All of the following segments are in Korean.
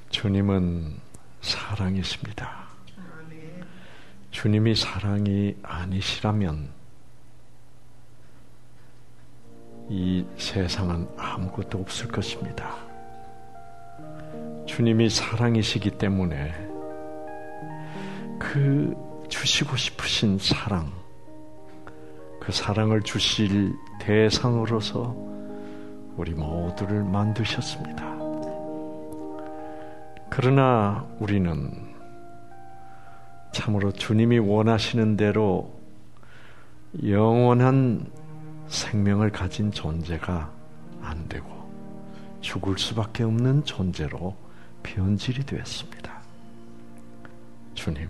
주님은 사랑이십니다. 주님이 사랑이 아니시라면 이 세상은 아무것도 없을 것입니다. 주님이 사랑이시기 때문에 그 주시고 싶으신 사랑, 그 사랑을 주실 대상으로서 우리 모두를 만드셨습니다. 그러나 우리는 참으로 주님이 원하시는 대로 영원한 생명을 가진 존재가 안 되고 죽을 수밖에 없는 존재로 변질이 되었습니다. 주님,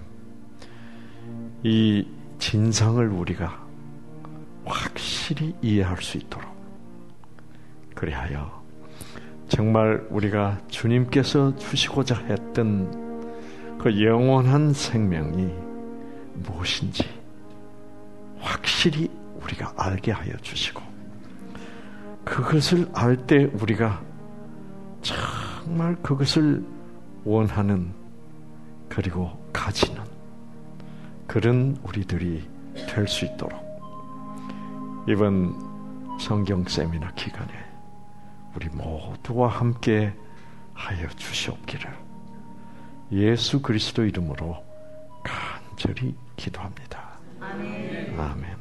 이 진상을 우리가 확실히 이해할 수 있도록, 그리하여 정말 우리가 주님께서 주시고자 했던 그 영원한 생명이 무엇인지 확실히 우리가 알게 하여 주시고, 그것을 알 때 우리가 정말 그것을 원하는, 그리고 가지는 그런 우리들이 될 수 있도록 이번 성경 세미나 기간에 우리 모두와 함께 하여 주시옵기를 예수 그리스도 이름으로 간절히 기도합니다. 아멘. 아멘.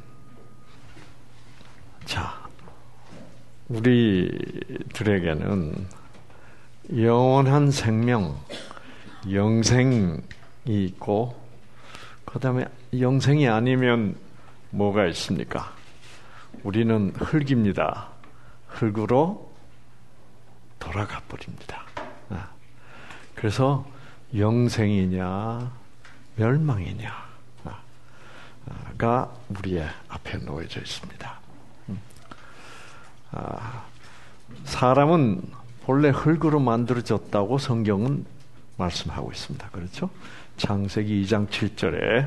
자, 우리들에게는 영원한 생명, 영생이 있고, 그 다음에 영생이 아니면 뭐가 있습니까? 우리는 흙입니다. 흙으로 돌아가 버립니다. 그래서 영생이냐 멸망이냐가 우리의 앞에 놓여져 있습니다. 사람은 본래 흙으로 만들어졌다고 성경은 말씀하고 있습니다. 그렇죠? 창세기 2장 7절에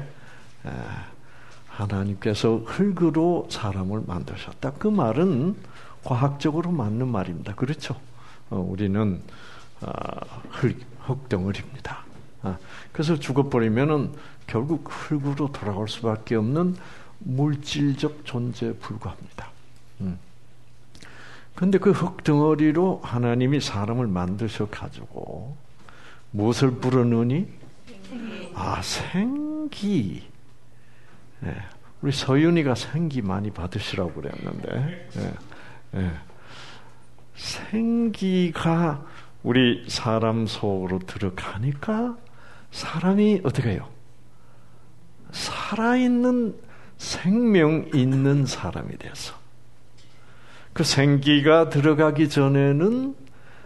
하나님께서 흙으로 사람을 만드셨다. 그 말은 과학적으로 맞는 말입니다. 그렇죠? 우리는 흙덩어리입니다. 그래서 죽어버리면은 결국 흙으로 돌아올 수밖에 없는 물질적 존재에 불과합니다. 그런데 그 흙덩어리로 하나님이 사람을 만드셔 가지고 무엇을 불어넣으니? 생기. 우리 서윤이가 생기 많이 받으시라고 그랬는데, 생기가 우리 사람 속으로 들어가니까 사람이 어떻게 해요? 살아있는 생명 있는 사람이 돼서, 그 생기가 들어가기 전에는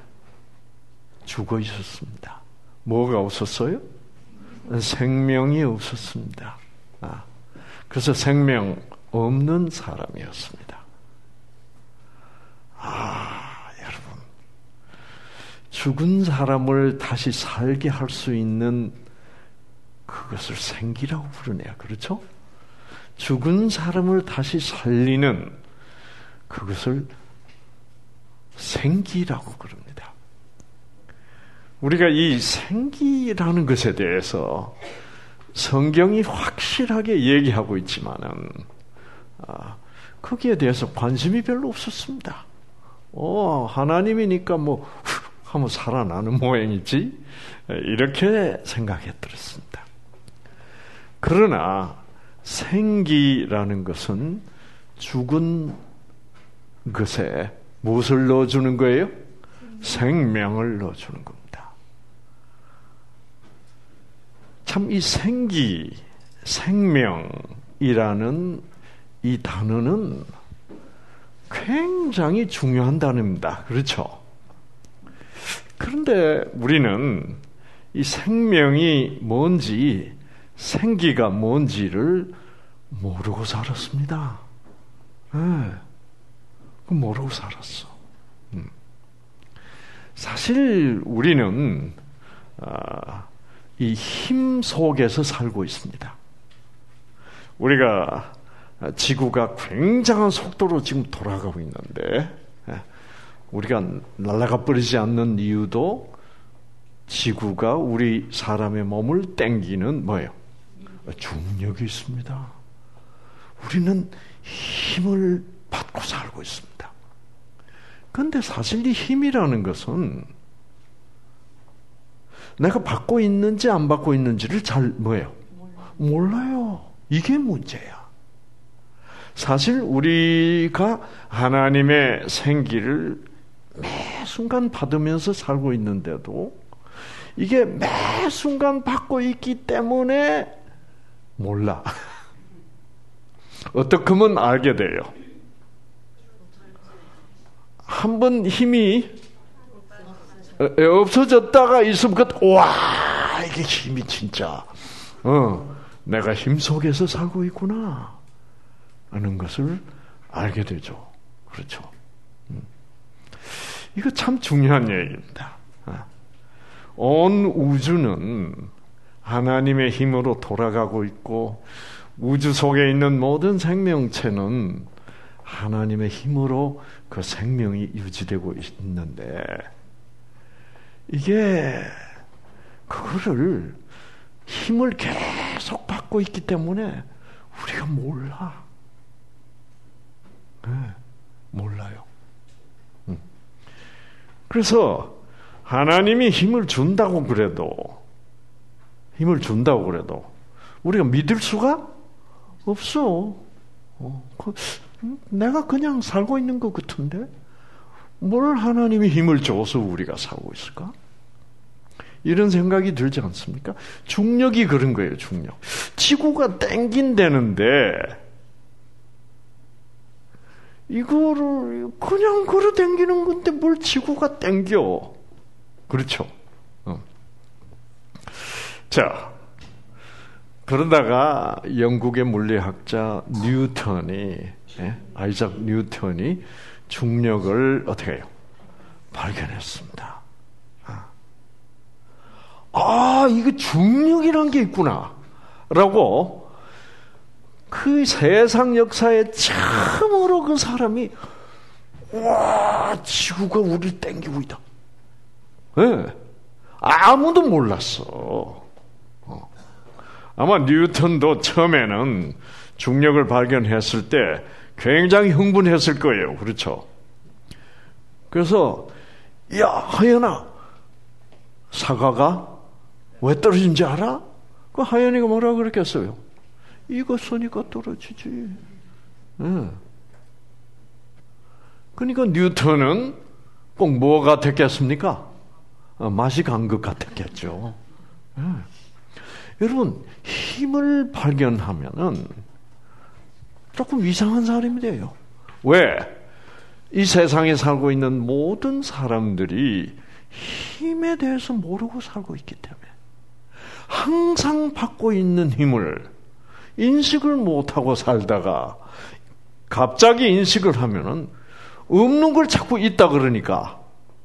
죽어 있었습니다. 뭐가 없었어요? 생명이 없었습니다. 그래서 생명 없는 사람이었습니다. 여러분, 죽은 사람을 다시 살게 할 수 있는 그것을 생기라고 부르네요. 그렇죠? 죽은 사람을 다시 살리는 그것을 생기라고 그럽니다. 우리가 이 생기라는 것에 대해서 성경이 확실하게 얘기하고 있지만은 거기에 대해서 관심이 별로 없었습니다. 하나님이니까 뭐 하면 살아나는 모양이지, 이렇게 생각했더랬습니다. 그러나 생기라는 것은 죽은 것에 무엇을 넣어주는 거예요? 생명을 넣어주는 겁니다. 참 이 생명이라는 이 단어는 굉장히 중요한 단어입니다. 그렇죠? 그런데 우리는 이 생명이 뭔지, 생기가 뭔지를 모르고 살았습니다. 모르고 살았어. 사실 우리는 이 힘 속에서 살고 있습니다. 우리가 지구가 굉장한 속도로 지금 돌아가고 있는데, 우리가 날아가 버리지 않는 이유도 지구가 우리 사람의 몸을 당기는 뭐예요? 중력이 있습니다. 우리는 힘을 받고 살고 있습니다. 그런데 사실 이 힘이라는 것은 내가 받고 있는지 안 받고 있는지를 잘 뭐예요? 몰라요. 이게 문제야. 사실 우리가 하나님의 생기를 매 순간 받으면서 살고 있는데도 이게 매 순간 받고 있기 때문에 몰라. 어떻게 하면 알게 돼요? 한번 힘이 없어졌다가 있으면 와, 이게 힘이 진짜 내가 힘 속에서 살고 있구나 하는 것을 알게 되죠. 그렇죠? 이거 참 중요한 얘기입니다. 온 우주는 하나님의 힘으로 돌아가고 있고 우주 속에 있는 모든 생명체는 하나님의 힘으로 그 생명이 유지되고 있는데 이게 그거를 힘을 계속 받고 있기 때문에 우리가 몰라. 네, 몰라요. 그래서 하나님이 힘을 준다고 그래도 우리가 믿을 수가 없어. 내가 그냥 살고 있는 것 같은데 뭘 하나님이 힘을 줘서 우리가 살고 있을까? 이런 생각이 들지 않습니까? 중력이 그런 거예요. 중력. 지구가 땡긴다는데 이거를 그냥 걸어 땡기는 건데 뭘 지구가 땡겨? 그렇죠? 자, 그러다가 영국의 물리학자 뉴턴이 아이작 뉴턴이 중력을 어떻게 해요? 발견했습니다. 이거 중력이란 게 있구나 라고 그 세상 역사에 처음으로 그 사람이 와, 지구가 우리를 땡기고 있다. 네. 아무도 몰랐어. 아마 뉴턴도 처음에는 중력을 발견했을 때 굉장히 흥분했을 거예요. 그렇죠? 그래서 야, 하연아, 사과가 왜 떨어진지 알아? 그 하연이가 뭐라고 그랬겠어요? 이거 쓰니까 떨어지지. 네. 그러니까 뉴턴은 꼭 뭐가 됐겠습니까? 맛이 간 것 같았겠죠. 네. 여러분, 힘을 발견하면은 조금 이상한 사람이 돼요. 왜? 이 세상에 살고 있는 모든 사람들이 힘에 대해서 모르고 살고 있기 때문에 항상 받고 있는 힘을 인식을 못하고 살다가 갑자기 인식을 하면은 없는 걸 자꾸 있다 그러니까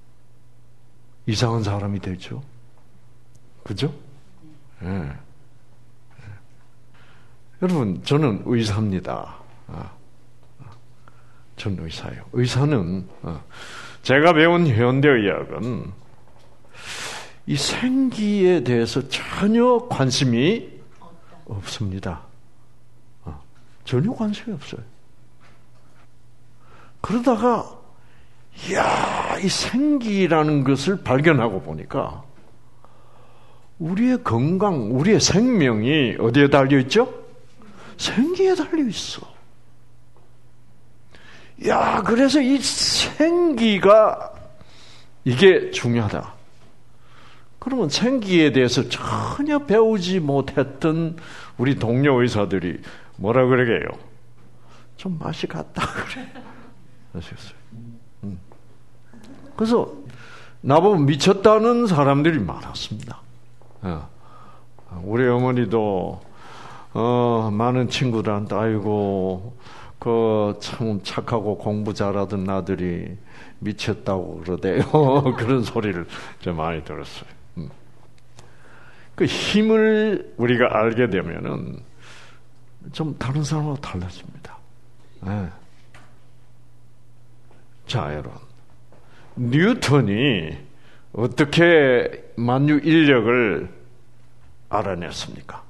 이상한 사람이 되죠. 그죠? 네. 여러분, 저는 의사입니다. 저는 의사예요. 의사는 제가 배운 현대의학은 이 생기에 대해서 전혀 관심이 없습니다. 전혀 관심이 없어요. 그러다가 이 생기라는 것을 발견하고 보니까 우리의 건강, 우리의 생명이 어디에 달려있죠? 생기에 달려있어. 그래서 이 생기가 이게 중요하다. 그러면 생기에 대해서 전혀 배우지 못했던 우리 동료 의사들이 뭐라 그러게요? 좀 맛이 갔다 그래. 아시겠어요? 그래서 나보고 미쳤다는 사람들이 많았습니다. 우리 어머니도 많은 친구들한테 아이고 참 착하고 공부 잘하던 아들이 미쳤다고 그러대요. 그런 소리를 좀 많이 들었어요. 그 힘을 우리가 알게 되면은 좀 다른 사람하고 달라집니다. 네. 자, 여러분, 뉴턴이 어떻게 만유 인력을 알아냈습니까?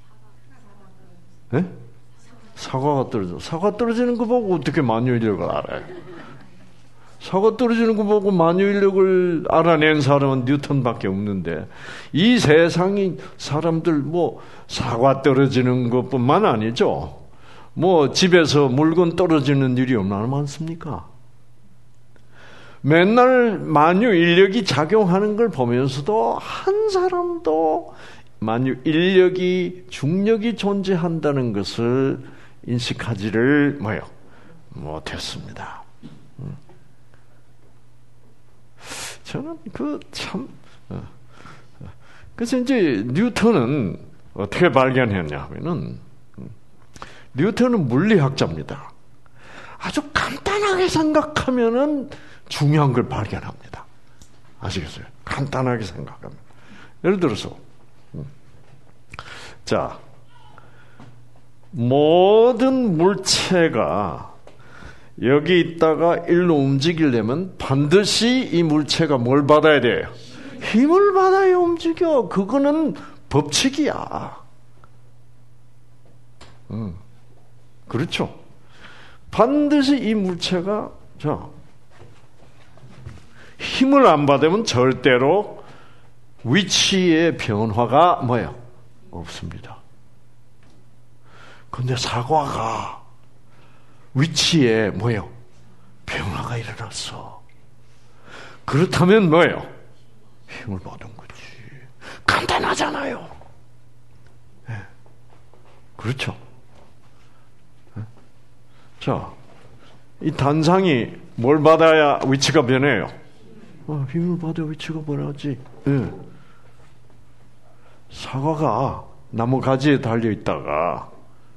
네? 사과가 떨어져. 사과 떨어지는 거 보고 어떻게 만유 인력을 알아요? 사과 떨어지는 거 보고 만유 인력을 알아낸 사람은 뉴턴밖에 없는데, 이 세상이 사람들 사과 떨어지는 것뿐만 아니죠. 집에서 물건 떨어지는 일이 얼마나 많습니까? 맨날 만유 인력이 작용하는 걸 보면서도 한 사람도 만유 인력이, 중력이 존재한다는 것을 인식하지를 못했습니다. 저는 그래서 이제 뉴턴은 어떻게 발견했냐 하면은, 뉴턴은 물리학자입니다. 아주 간단하게 생각하면은 중요한 걸 발견합니다. 아시겠어요? 간단하게 생각하면. 예를 들어서, 자, 모든 물체가 여기 있다가 일로 움직이려면 반드시 이 물체가 뭘 받아야 돼요? 힘을 받아야 움직여. 그거는 법칙이야. 그렇죠? 반드시 이 물체가, 힘을 안 받으면 절대로 위치의 변화가 없습니다. 근데 사과가 위치에 변화가 일어났어. 그렇다면 힘을 받은 거지. 간단하잖아요. 네. 그렇죠? 네. 자, 이 단상이 뭘 받아야 위치가 변해요? 힘을 받아야 위치가 변하지. 네. 사과가 나무 가지에 달려 있다가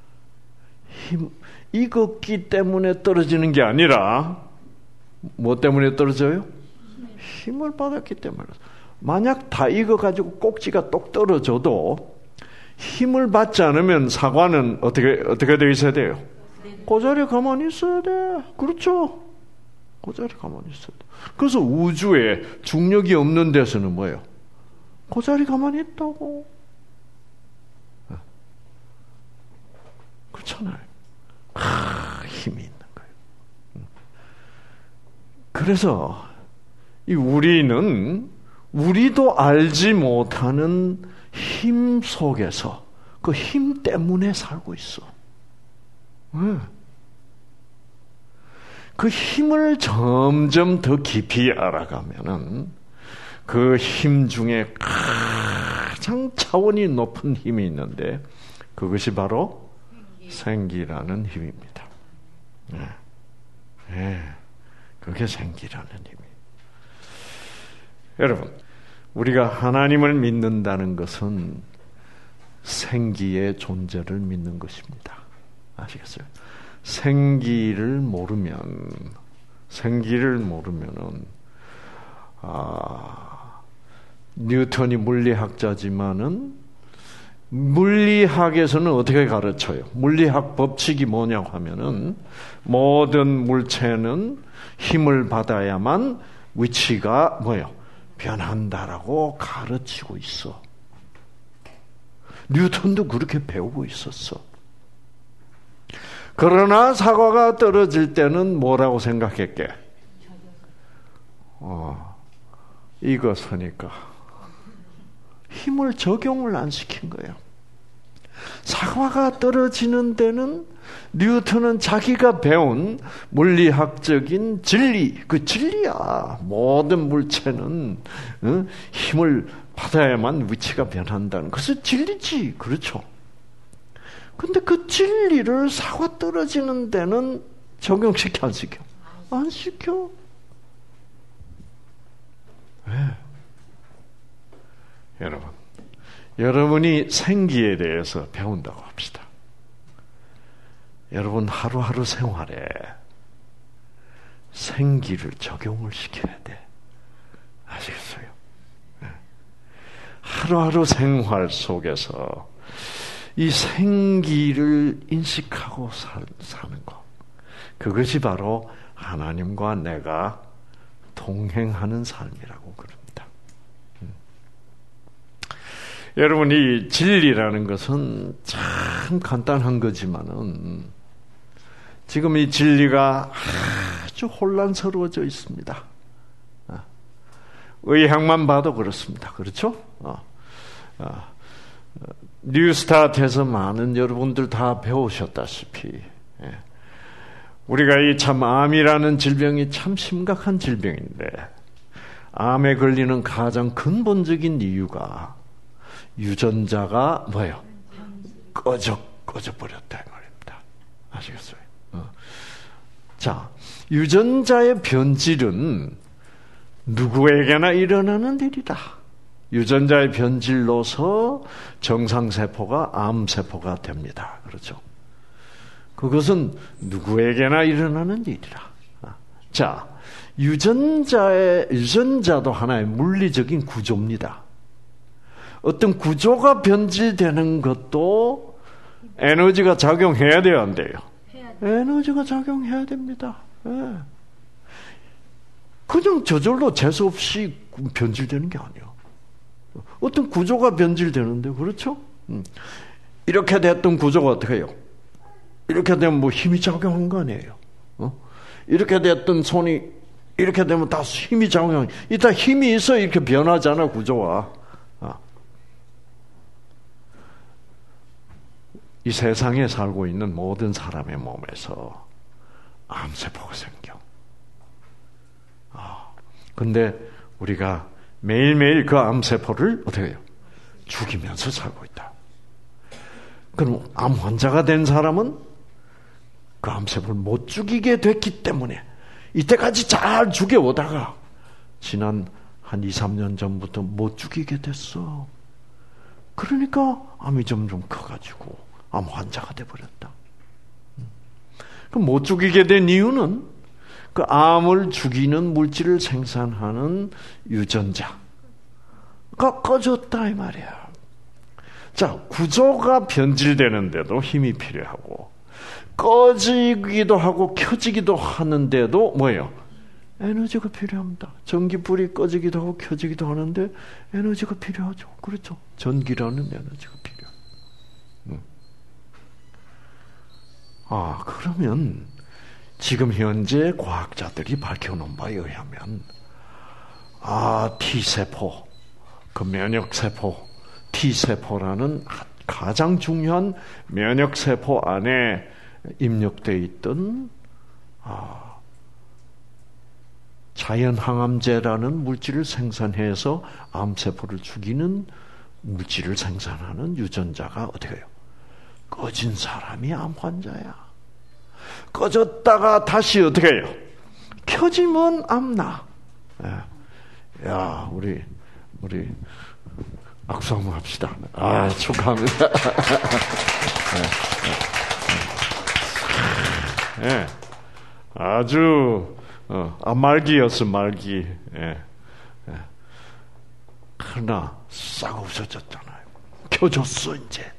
익었기 때문에 떨어지는 게 아니라 뭐 때문에 떨어져요? 힘을 받았기 때문에. 만약 다 익어가지고 꼭지가 똑 떨어져도 힘을 받지 않으면 사과는 어떻게 되어 있어야 돼요? 그 자리에 가만히 있어야 돼. 그렇죠? 그 자리에 가만히 있어야 돼. 그래서 우주에 중력이 없는 데서는 그 자리에 가만히 있다고. 그렇잖아요. 힘이 있는 거예요. 그래서 우리도 알지 못하는 힘 속에서 그 힘 때문에 살고 있어. 그 힘을 점점 더 깊이 알아가면은 그 힘 중에 가장 차원이 높은 힘이 있는데 그것이 바로 생기라는 힘입니다. 그게 생기라는 힘이에요. 여러분, 우리가 하나님을 믿는다는 것은 생기의 존재를 믿는 것입니다. 아시겠어요? 생기를 모르면은 뉴턴이 물리학자지만은 물리학에서는 어떻게 가르쳐요? 물리학 법칙이 뭐냐고 하면은 모든 물체는 힘을 받아야만 위치가 변한다라고 가르치고 있어. 뉴턴도 그렇게 배우고 있었어. 그러나 사과가 떨어질 때는 뭐라고 생각했게? 익었으니까 힘을 적용을 안 시킨 거예요. 사과가 떨어지는 데는 뉴턴은 자기가 배운 물리학적인 진리, 그 진리야. 모든 물체는 힘을 받아야만 위치가 변한다는 것은 진리지. 그렇죠? 근데 그 진리를 사과 떨어지는 데는 적용시켜 안 시켜? 안 시켜. 왜? 여러분이 생기에 대해서 배운다고 합시다. 여러분 하루하루 생활에 생기를 적용을 시켜야 돼. 아시겠어요? 하루하루 생활 속에서 이 생기를 인식하고 사는 것. 그것이 바로 하나님과 내가 동행하는 삶이라고 그럽니다. 여러분, 이 진리라는 것은 참 간단한 거지만은 지금 이 진리가 아주 혼란스러워져 있습니다. 의학만 봐도 그렇습니다. 그렇죠? 뉴스타트에서 많은 여러분들 다 배우셨다시피 우리가 이 참 암이라는 질병이 참 심각한 질병인데 암에 걸리는 가장 근본적인 이유가 유전자가 뭐예요? 꺼져버렸다 이 말입니다. 아시겠어요? 자, 유전자의 변질은 누구에게나 일어나는 일이다. 유전자의 변질로서 정상세포가 암세포가 됩니다. 그렇죠? 그것은 누구에게나 일어나는 일이라. 자, 유전자도 하나의 물리적인 구조입니다. 어떤 구조가 변질되는 것도 에너지가 작용해야 돼요, 안 돼요? 에너지가 작용해야 됩니다. 네. 그냥 저절로 재수 없이 변질되는 게 아니에요. 어떤 구조가 변질되는데, 그렇죠? 이렇게 됐던 구조가 어떻게 해요? 이렇게 되면 뭐 힘이 작용한 거 아니에요? 이렇게 됐던 손이 이렇게 되면 다 힘이 작용한, 이따 힘이 있어 이렇게 변하잖아, 구조가. 이 세상에 살고 있는 모든 사람의 몸에서 암세포가 생겨. 근데 우리가 매일매일 그 암세포를 어떻게 해요? 죽이면서 살고 있다. 그럼 암 환자가 된 사람은 그 암세포를 못 죽이게 됐기 때문에 이때까지 잘 죽여오다가 지난 한 2, 3년 전부터 못 죽이게 됐어. 그러니까 암이 점점 커가지고 암 환자가 돼버렸다. 그럼 못 죽이게 된 이유는 그 암을 죽이는 물질을 생산하는 유전자가 꺼졌다 이 말이야. 자, 구조가 변질되는데도 힘이 필요하고 꺼지기도 하고 켜지기도 하는데도 뭐예요? 에너지가 필요합니다. 전기불이 꺼지기도 하고 켜지기도 하는데 에너지가 필요하죠. 그렇죠? 전기라는 에너지가 필요해요. 그러면 지금 현재 과학자들이 밝혀놓은 바에 의하면 T세포, 그 면역세포, T세포라는 가장 중요한 면역세포 안에 입력되어 있던 자연항암제라는 물질을 생산해서 암세포를 죽이는 물질을 생산하는 유전자가 어떻게 해요? 꺼진 사람이 암 환자야. 꺼졌다가 다시 어떻게 해요? 켜지면 암나. 야, 우리 악수 한번 합시다. 축하합니다. 네. 아주 말기였어, 말기. 그러나 싹 없어졌잖아요. 켜졌어 이제.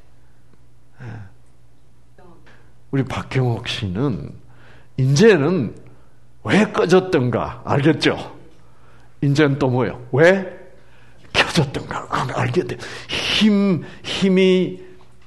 우리 박경옥 씨는 이제는 왜 꺼졌던가 알겠죠? 이제는 또 뭐예요? 왜 켜졌던가 알게 돼. 힘이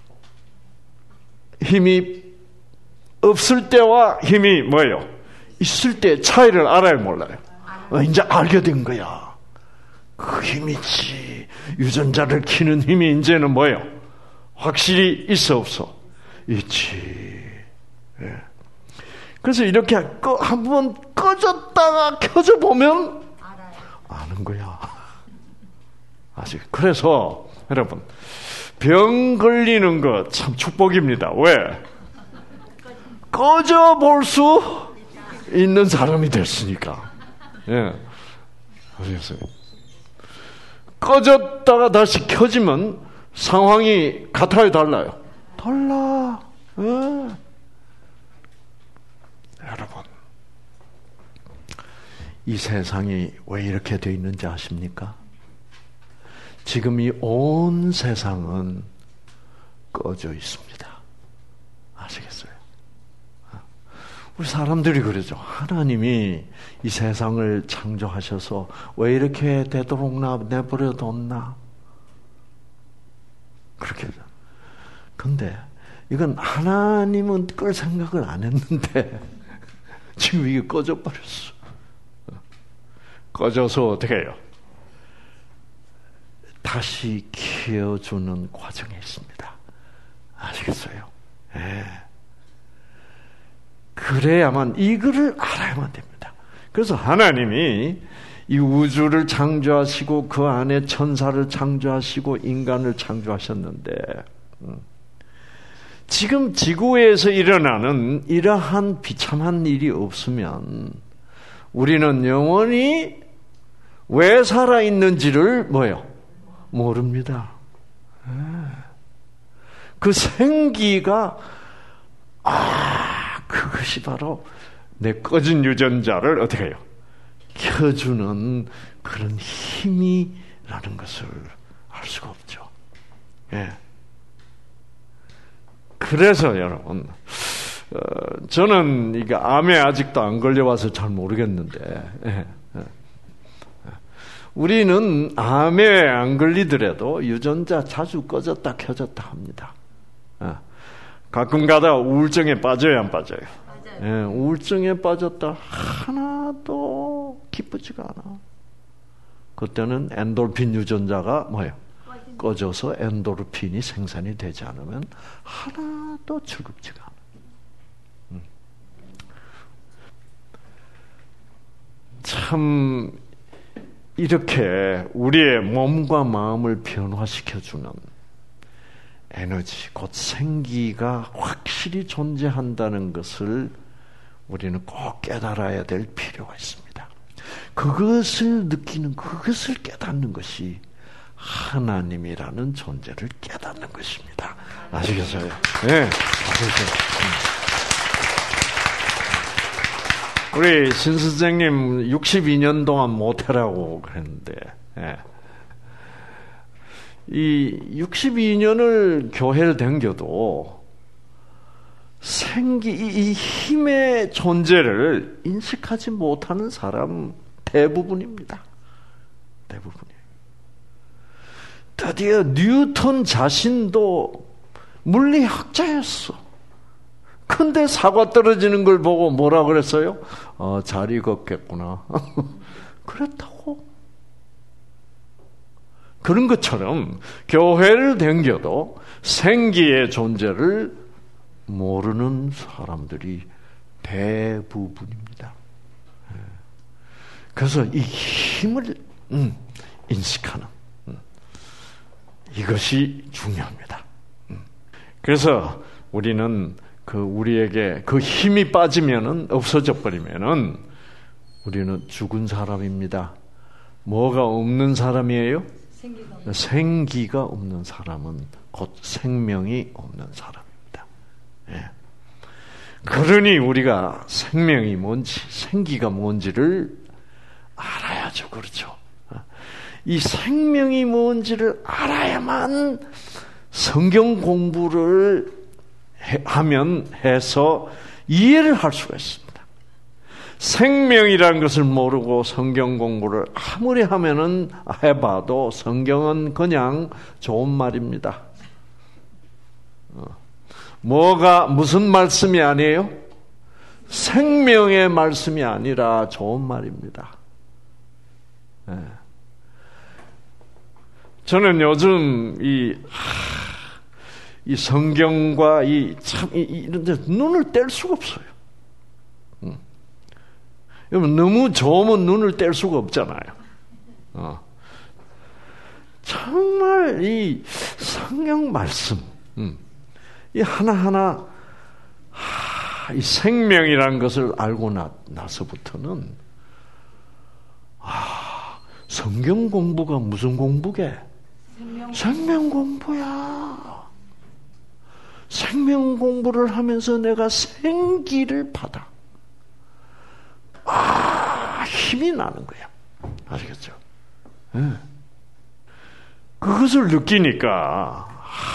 없을 때와 힘이 뭐예요? 있을 때 차이를 알아요, 몰라요? 이제 알게 된 거야. 그 힘이지. 유전자를 키는 힘이 이제는 뭐예요? 확실히 있어 없어? 있지. 예. 그래서 이렇게 한번 꺼졌다가 켜져 보면 아는 거야. 아직. 그래서 여러분, 병 걸리는 거 참 축복입니다. 왜? 꺼져 볼 수 있는 사람이 됐으니까. 예. 아시겠어요? 꺼졌다가 다시 켜지면 상황이 같아요, 달라요? 달라. 예. 여러분, 이 세상이 왜 이렇게 되어 있는지 아십니까? 지금 이 온 세상은 꺼져 있습니다. 아시겠어요? 우리 사람들이 그러죠. 하나님이 이 세상을 창조하셔서 왜 이렇게 되도록 내버려 뒀나? 그렇게. 근데 이건 하나님은 끌 생각을 안 했는데 지금 이게 꺼져 버렸어. 꺼져서 어떻게 해요? 다시 키워주는 과정에 있습니다. 아시겠어요? 예. 그래야만, 이거를 알아야만 됩니다. 그래서 하나님이 이 우주를 창조하시고 그 안에 천사를 창조하시고 인간을 창조하셨는데, 지금 지구에서 일어나는 이러한 비참한 일이 없으면 우리는 영원히 왜 살아있는지를 모릅니다. 그 생기가 그것이 바로 내 꺼진 유전자를 어떻게 해요? 켜주는 그런 힘이라는 것을 알 수가 없죠. 예. 그래서 여러분, 저는 이게 암에 아직도 안 걸려와서 잘 모르겠는데, 우리는 암에 안 걸리더라도 유전자 자주 꺼졌다 켜졌다 합니다. 가끔 가다 우울증에 빠져요, 안 빠져요? 예, 우울증에 빠졌다 하나도 기쁘지가 않아. 그때는 엔돌핀 유전자가 꺼져서 엔도르핀이 생산이 되지 않으면 하나도 즐겁지가 않아. 참 이렇게 우리의 몸과 마음을 변화시켜주는 에너지, 곧 생기가 확실히 존재한다는 것을 우리는 꼭 깨달아야 될 필요가 있습니다. 그것을 느끼는, 그것을 깨닫는 것이 하나님이라는 존재를 깨닫는 것입니다. 아시겠어요? 네. 우리 신 선생님 62년 동안 모태라고 그랬는데, 이 62년을 교회를 댕겨도 이 힘의 존재를 인식하지 못하는 사람 대부분입니다. 대부분이에요. 드디어 뉴턴 자신도 물리학자였어. 근데 사과 떨어지는 걸 보고 뭐라 그랬어요? 잘 익었겠구나. 그랬다고. 그런 것처럼 교회를 댕겨도 생기의 존재를 모르는 사람들이 대부분입니다. 그래서 이 힘을 인식하는 이것이 중요합니다. 그래서 우리는 우리에게 그 힘이 빠지면은, 없어져 버리면은 우리는 죽은 사람입니다. 뭐가 없는 사람이에요? 생기가 없는 사람은 곧 생명이 없는 사람입니다. 예. 그러니 우리가 생명이 뭔지, 생기가 뭔지를 알아야죠. 그렇죠? 이 생명이 뭔지를 알아야만 성경 공부를 해서 이해를 할 수가 있습니다. 생명이라는 것을 모르고 성경 공부를 아무리 해봐도 성경은 그냥 좋은 말입니다. 무슨 말씀이 아니에요? 생명의 말씀이 아니라 좋은 말입니다. 저는 요즘 이 성경과 이런 데 눈을 뗄 수가 없어요. 여러분, 너무 좋으면 눈을 뗄 수가 없잖아요. 정말 이 성경 말씀, 이 하나하나, 이 생명이라는 것을 알고 나서부터는, 성경 공부가 무슨 공부게? 생명 공부야. 생명 공부를 하면서 내가 생기를 받아. 힘이 나는 거야. 아시겠죠? 그것을 느끼니까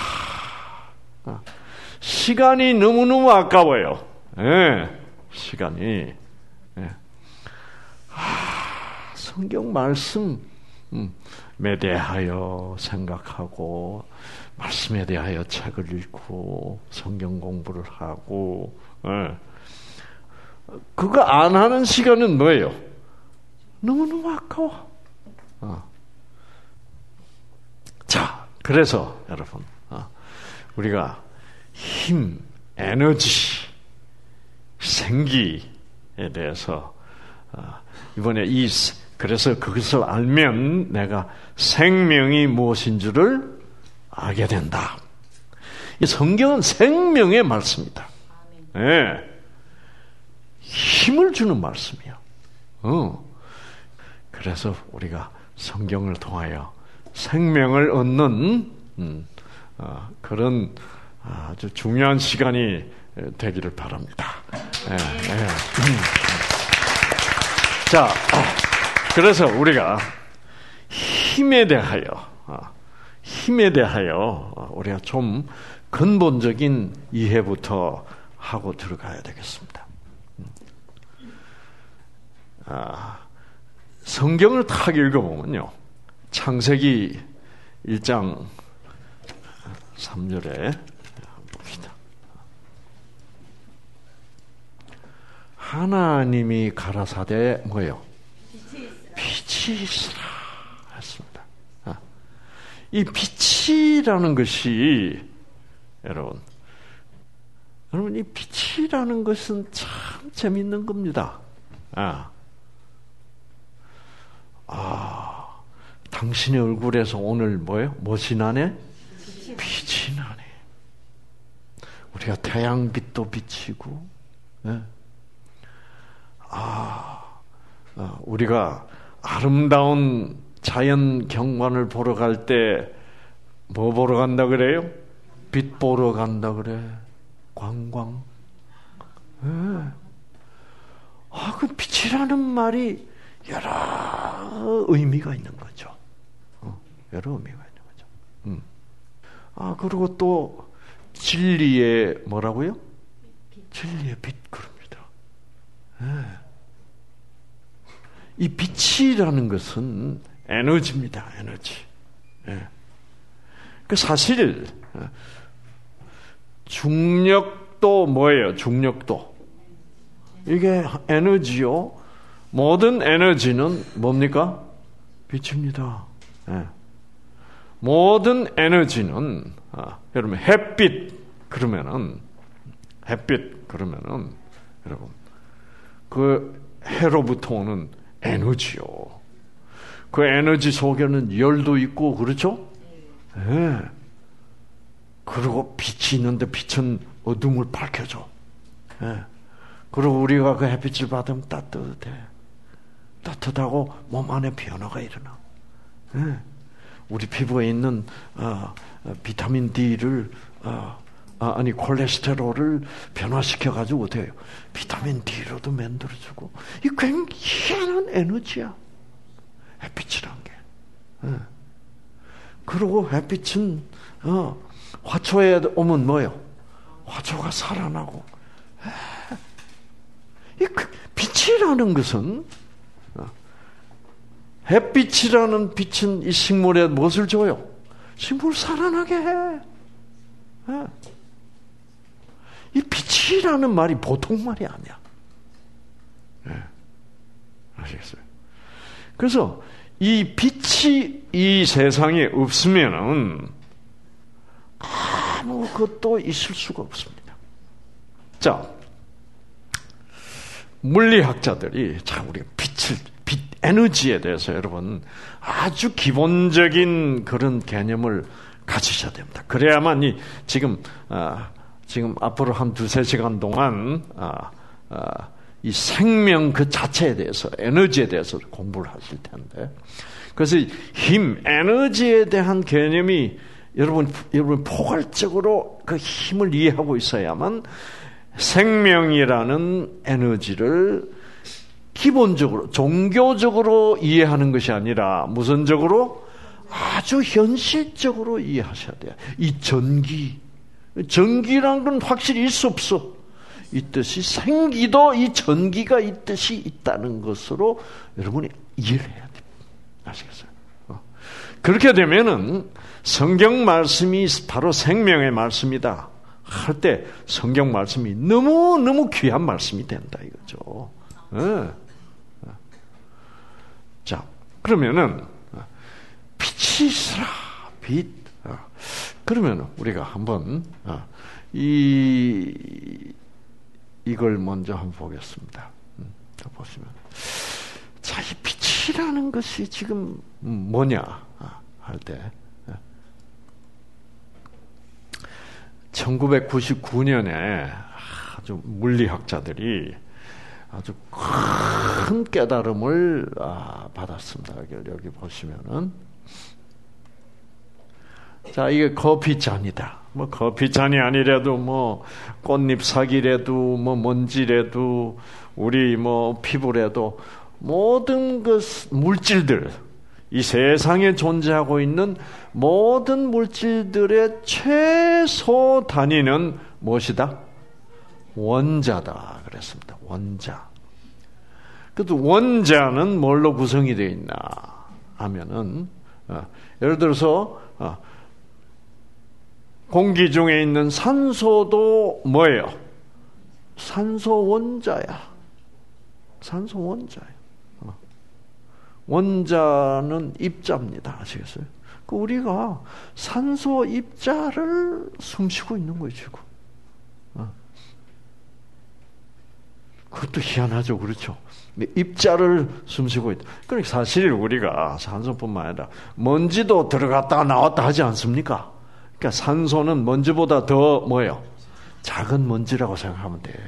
시간이 너무너무 아까워요. 시간이. 성경 말씀 대하여 생각하고 말씀에 대하여 책을 읽고 성경 공부를 하고 그거 안 하는 시간은 뭐예요? 너무너무 아까워. 자, 그래서 여러분 우리가 힘, 에너지, 생기에 대해서 이번에 그래서 그것을 알면 내가 생명이 무엇인 줄을 알게 된다. 이 성경은 생명의 말씀이다. 네. 힘을 주는 말씀이야. 그래서 우리가 성경을 통하여 생명을 얻는 그런 아주 중요한 시간이 되기를 바랍니다. 네. 네. 자, 그래서 우리가 힘에 대하여 우리가 좀 근본적인 이해부터 하고 들어가야 되겠습니다. 성경을 딱 읽어보면요, 창세기 1장 3절에 봅시다. 하나님이 가라사대 뭐예요? 빛이 있으라 했습니다. 이 빛이라는 것이 여러분 이 빛이라는 것은 참 재밌는 겁니다. 당신의 얼굴에서 오늘 뭐예요? 무엇이 나네? 빛이 나네. 우리가 태양빛도 비치고, 우리가 아름다운 자연 경관을 보러 갈 때 뭐 보러 간다 그래요? 빛 보러 간다 그래. 관광. 그 빛이라는 말이 여러 의미가 있는 거죠. 여러 의미가 있는 거죠. 그리고 또 진리의 뭐라고요? 진리의 빛 그럽니다. 이 빛이라는 것은 에너지입니다. 에너지. 그 사실 중력도 뭐예요? 중력도 이게 에너지요. 모든 에너지는 뭡니까? 빛입니다. 모든 에너지는 여러분 햇빛 그러면은 여러분 그 해로부터 오는 에너지요. 그 에너지 속에는 열도 있고 그렇죠? 그리고 빛이 있는데 빛은 어둠을 밝혀줘. 그리고 우리가 그 햇빛을 받으면 따뜻하고 몸 안에 변화가 일어나. 우리 피부에 있는 비타민 D를 콜레스테롤을 변화시켜가지고 어때요? 비타민 D로도 만들어주고. 이 굉장히 희한한 에너지야. 햇빛이란 게. 그리고 햇빛은 화초에 오면 뭐예요? 화초가 살아나고. 이 빛이라는 것은 햇빛이라는 빛은 이 식물에 무엇을 줘요? 식물 살아나게 해. 이 빛이라는 말이 보통 말이 아니야. 아시겠어요? 그래서 이 빛이 이 세상에 없으면은 아무것도 있을 수가 없습니다. 자, 물리학자들이 우리가 빛 에너지에 대해서 여러분 아주 기본적인 그런 개념을 가지셔야 됩니다. 그래야만 지금 앞으로 한 2-3시간 동안 이 생명 그 자체에 대해서 에너지에 대해서 공부를 하실 텐데, 그래서 힘, 에너지에 대한 개념이 여러분 포괄적으로 그 힘을 이해하고 있어야만 생명이라는 에너지를 기본적으로 종교적으로 이해하는 것이 아니라 무선적으로 아주 현실적으로 이해하셔야 돼요. 이 전기란 건 확실히 있어 없어? 있듯이 생기도 이 전기가 있듯이 있다는 것으로 여러분이 이해를 해야 됩니다. 아시겠어요? 그렇게 되면은 성경 말씀이 바로 생명의 말씀이다 할 때 성경 말씀이 너무너무 귀한 말씀이 된다 이거죠. 네. 자, 그러면은 빛이 있으라, 빛. 그러면 우리가 한번 이걸 먼저 한번 보겠습니다. 보시면, 자, 이 빛이라는 것이 지금 뭐냐 할 때, 1999년에 아주 물리학자들이 아주 큰 깨달음을 받았습니다. 여기 보시면은, 자, 이게 커피잔이다. 뭐 커피잔이 아니라도 뭐 꽃잎사기라도 뭐 먼지라도 우리 뭐 피부라도 모든 그 물질들, 이 세상에 존재하고 있는 모든 물질들의 최소 단위는 무엇이다? 원자다 그랬습니다. 원자. 그래도 원자는 뭘로 구성이 되어 있나 하면은 예를 들어서 공기 중에 있는 산소도 뭐예요? 산소 원자야. 산소 원자야. 원자는 입자입니다. 아시겠어요? 우리가 산소 입자를 숨쉬고 있는 거예요, 지금. 그것도 희한하죠, 그렇죠? 입자를 숨쉬고 있다. 그러니까 사실 우리가 산소뿐만 아니라 먼지도 들어갔다 나왔다 하지 않습니까? 그러니까 산소는 먼지보다 더 뭐예요? 작은 먼지라고 생각하면 돼.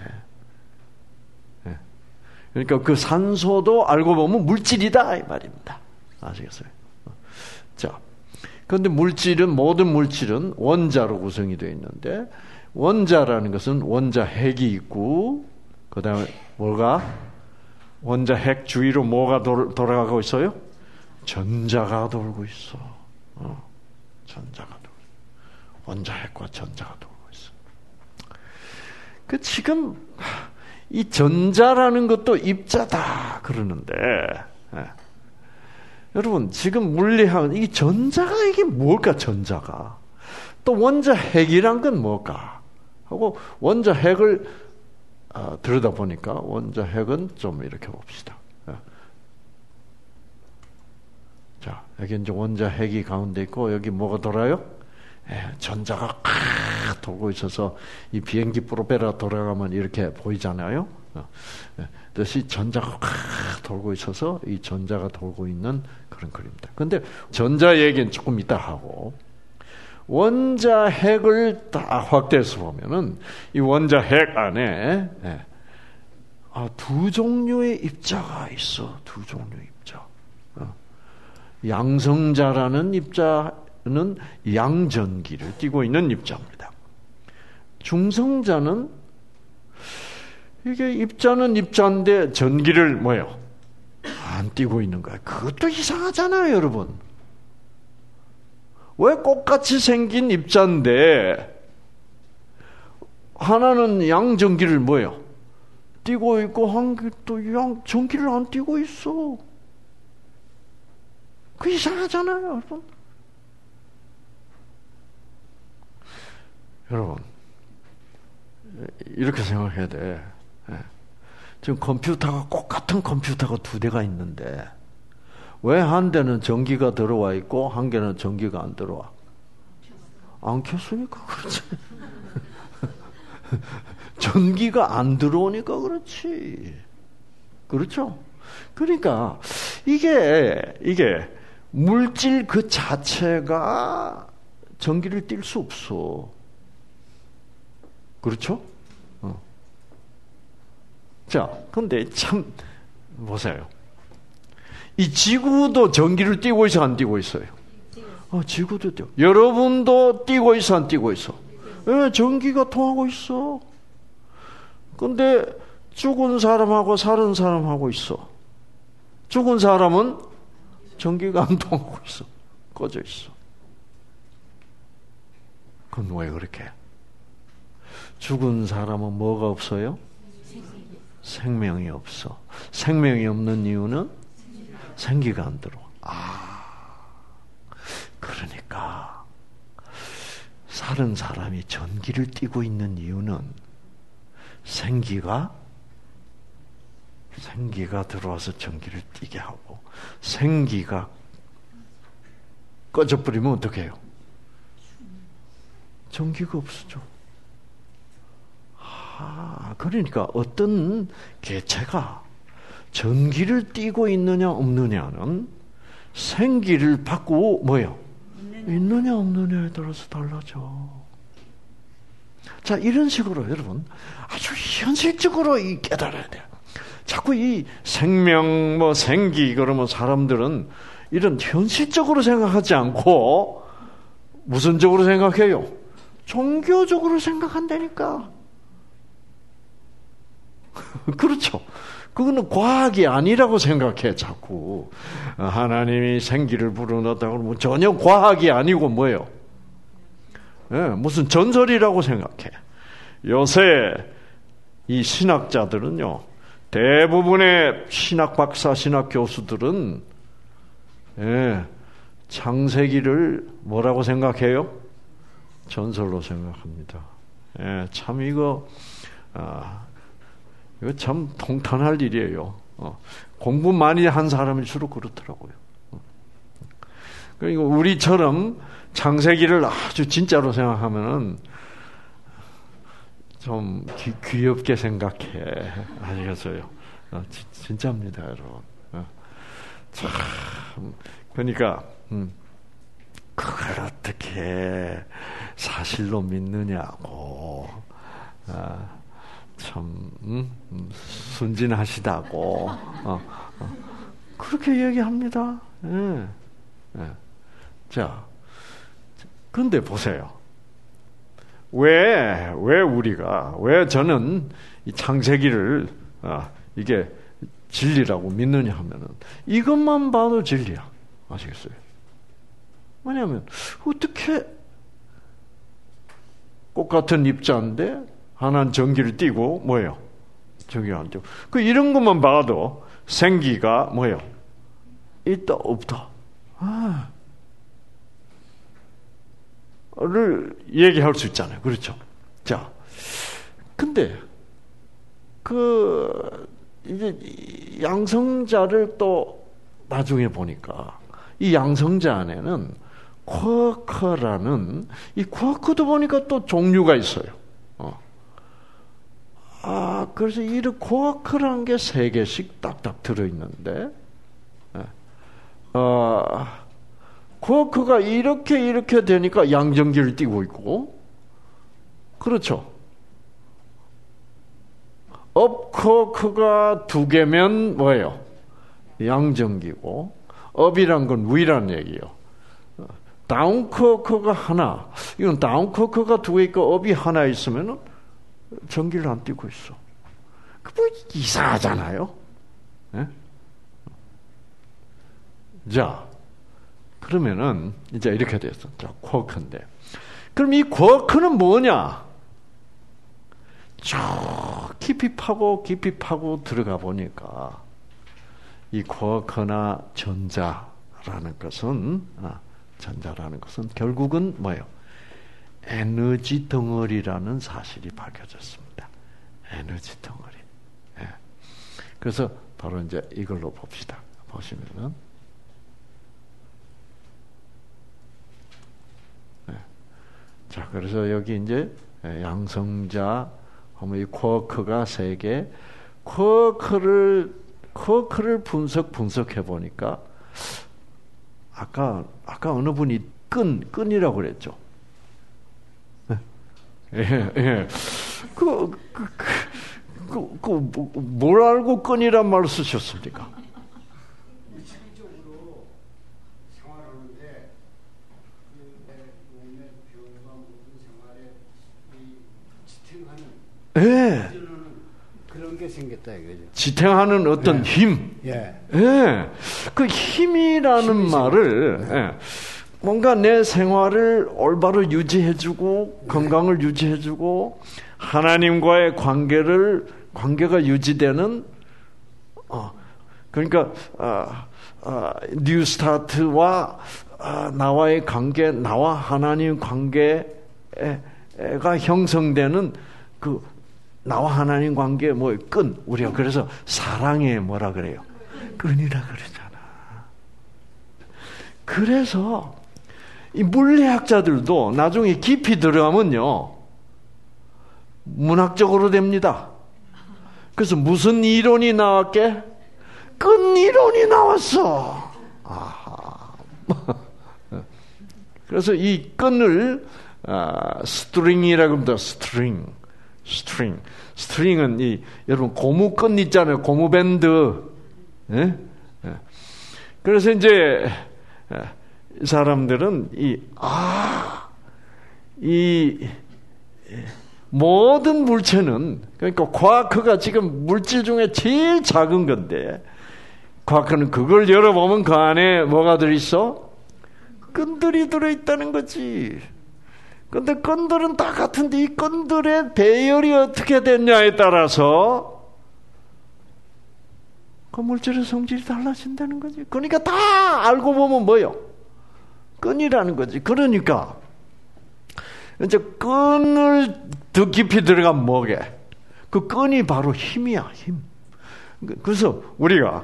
그러니까 그 산소도 알고 보면 물질이다 이 말입니다. 아시겠어요? 자, 그런데 모든 물질은 원자로 구성이 되어 있는데 원자라는 것은 원자 핵이 있고 그 다음에 뭐가? 원자 핵 주위로 뭐가 돌아가고 있어요? 전자가 돌고 있어. 전자가 돌고 있어. 원자 핵과 전자가 돌고 있어. 지금 이 전자라는 것도 입자다 그러는데, 여러분 지금 물리학은 이 전자가 이게 뭘까? 전자가 또 원자 핵이란 건 뭘까? 하고 원자 핵을 들여다보니까 원자 핵은 좀 이렇게 봅시다. 자, 여기 이제 원자 핵이 가운데 있고 여기 뭐가 돌아요? 전자가 돌고 있어서 이 비행기 프로펠러 돌아가면 이렇게 보이잖아요. 그것이 전자가 돌고 있어서 이 전자가 돌고 있는 그런 그림입니다. 그런데 전자 얘기는 조금 이따 하고 원자 핵을 다 확대해서 보면은 이 원자 핵 안에 두 종류의 입자가 있어. 두 종류의 입자. 양성자라는 입자는 양전기를 띠고 있는 입자입니다. 중성자는 이게 입자는 입자인데 전기를 뭐예요? 안 띠고 있는 거야. 그것도 이상하잖아요, 여러분. 왜 똑같이 생긴 입자인데 하나는 양전기를 뭐예요? 띠고 있고 한 개 또 양전기를 안 띠고 있어. 그 이상하잖아요, 여러분. 여러분 이렇게 생각해야 돼. 지금 컴퓨터가 똑같은 컴퓨터가 두 대가 있는데 왜 한 대는 전기가 들어와 있고 한 개는 전기가 안 들어와? 안 켰으니까 그렇지. 전기가 안 들어오니까 그렇지. 그렇죠? 그러니까 이게 물질 그 자체가 전기를 띨 수 없어. 그렇죠? 자, 근데 참 보세요. 이 지구도 전기를 띠고 있어, 안 띠고 있어요? 지구도 띠고. 여러분도 띠고 있어, 안 띠고 있어? 예, 전기가 통하고 있어. 근데 죽은 사람하고 살은 사람하고 있어. 죽은 사람은 전기가 안 통하고 있어. 꺼져 있어. 그건 왜 그렇게? 죽은 사람은 뭐가 없어요? 생명이 없어. 생명이 없는 이유는 생기가 안 들어와. 다른 사람이 전기를 띠고 있는 이유는 생기가 들어와서 전기를 띠게 하고, 생기가 꺼져버리면 어떻게 해요? 전기가 없어져. 그러니까 어떤 개체가 전기를 띠고 있느냐 없느냐는 생기를 받고 뭐예요? 있느냐 없느냐에 따라서 달라져. 자, 이런 식으로 여러분 아주 현실적으로 깨달아야 돼요. 자꾸 이 생명, 생기 그러면 사람들은 이런 현실적으로 생각하지 않고 무슨 적으로 생각해요? 종교적으로 생각한다니까. 그렇죠. 그거는 과학이 아니라고 생각해, 자꾸. 하나님이 생기를 불어넣었다고 그러면 전혀 과학이 아니고 뭐예요? 무슨 전설이라고 생각해. 요새 이 신학자들은요, 대부분의 신학 박사, 신학 교수들은 창세기를 뭐라고 생각해요? 전설로 생각합니다. 참 이거 참 통탄할 일이에요. 공부 많이 한 사람일수록 그렇더라고요. 그러니까 우리처럼 창세기를 아주 진짜로 생각하면은 좀 귀엽게 생각해. 아시겠어요? 진짜입니다, 여러분. 참, 그러니까, 그걸 어떻게 사실로 믿느냐고, 참, 순진하시다고, 그렇게 얘기합니다. 자, 근데 보세요. 왜 저는 이 창세기를, 이게 진리라고 믿느냐 하면은, 이것만 봐도 진리야. 아시겠어요? 뭐냐면, 어떻게, 똑같은 입자인데, 하나는 전기를 띠고, 뭐예요? 전기가 안 띠고. 이런 것만 봐도, 생기가 뭐예요? 있다, 없다. 를 얘기할 수 있잖아요. 그렇죠? 자, 근데, 이제 양성자를 또 나중에 보니까 이 양성자 안에는 쿼커라는 이 쿼커도 보니까 또 종류가 있어요. 그래서 이 쿼커라는 게 3개씩 딱딱 들어있는데, 쿼커가 이렇게 되니까 양전기를 띠고 있고, 그렇죠? 업쿼크가 2개면 뭐예요? 양전기고, 업이란 건 위란 얘기예요. 다운쿼크가 하나, 이건 다운쿼크가 2개 있고 업이 하나 있으면 전기를 안 띠고 있어. 뭐 이상하잖아요. 네? 자, 그러면은 이제 이렇게 됐어. 자, 쿼크인데, 그럼 이 쿼크는 뭐냐? 쭉 깊이 파고 들어가 보니까 이 쿼크나 전자라는 것은 결국은 뭐예요? 에너지 덩어리라는 사실이 밝혀졌습니다. 에너지 덩어리. 그래서 바로 이제 이걸로 봅시다. 보시면은, 자, 그래서 여기 이제 양성자 하면 이 쿼크가 3개, 쿼크를 분석해 보니까 아까 어느 분이 끈이라고 그랬죠. 예. 뭘 알고 끈이란 말을 쓰셨습니까? 일상적으로 생활하는데 몸의 병과 모든 생활에 지탱하는 그런 게 생겼다 이거죠. 지탱하는 어떤 힘. 그 힘이라는 말을 뭔가 내 생활을 올바로 유지해주고 건강을 유지해주고 하나님과의 관계가 유지되는 그러니까 뉴 스타트와 나와의 관계, 나와 하나님 관계 형성되는 그 나와 하나님 관계 끈. 우리가 그래서 사랑에 뭐라 그래요? 끈이라 그러잖아. 그래서 이 물리학자들도 나중에 깊이 들어가면요, 문학적으로 됩니다. 그래서 무슨 이론이 나왔게? 끈 이론이 나왔어. 아하. 그래서 이 끈을 스트링이라고 합니다. 스트링은 여러분 고무끈 있잖아요. 고무밴드. 예? 그래서 이제 이 사람들은 이 모든 물체는, 그러니까 과크가 지금 물질 중에 제일 작은 건데, 과크는 그걸 열어보면 그 안에 뭐가 들어있어? 끈들이 들어있다는 거지. 근데 끈들은 다 같은데 이 끈들의 배열이 어떻게 됐냐에 따라서 그 물질의 성질이 달라진다는 거지. 그러니까 다 알고 보면 뭐요? 끈이라는 거지. 그러니까 이제 끈을 더 깊이 들어가면 뭐게? 그 끈이 바로 힘이야, 힘. 그래서 우리가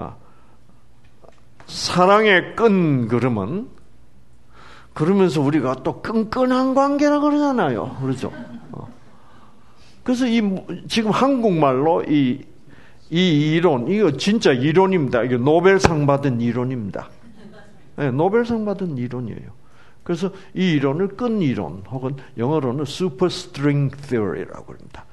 사랑의 끈 그러면서 우리가 또 끈끈한 관계라고 그러잖아요. 그렇죠? 그래서 지금 한국말로 이 이론, 이거 진짜 이론입니다. 이거 노벨상 받은 이론입니다. 네, 노벨상 받은 이론이에요. 그래서 이 이론을 끈 이론, 혹은 영어로는 superstring theory라고 합니다.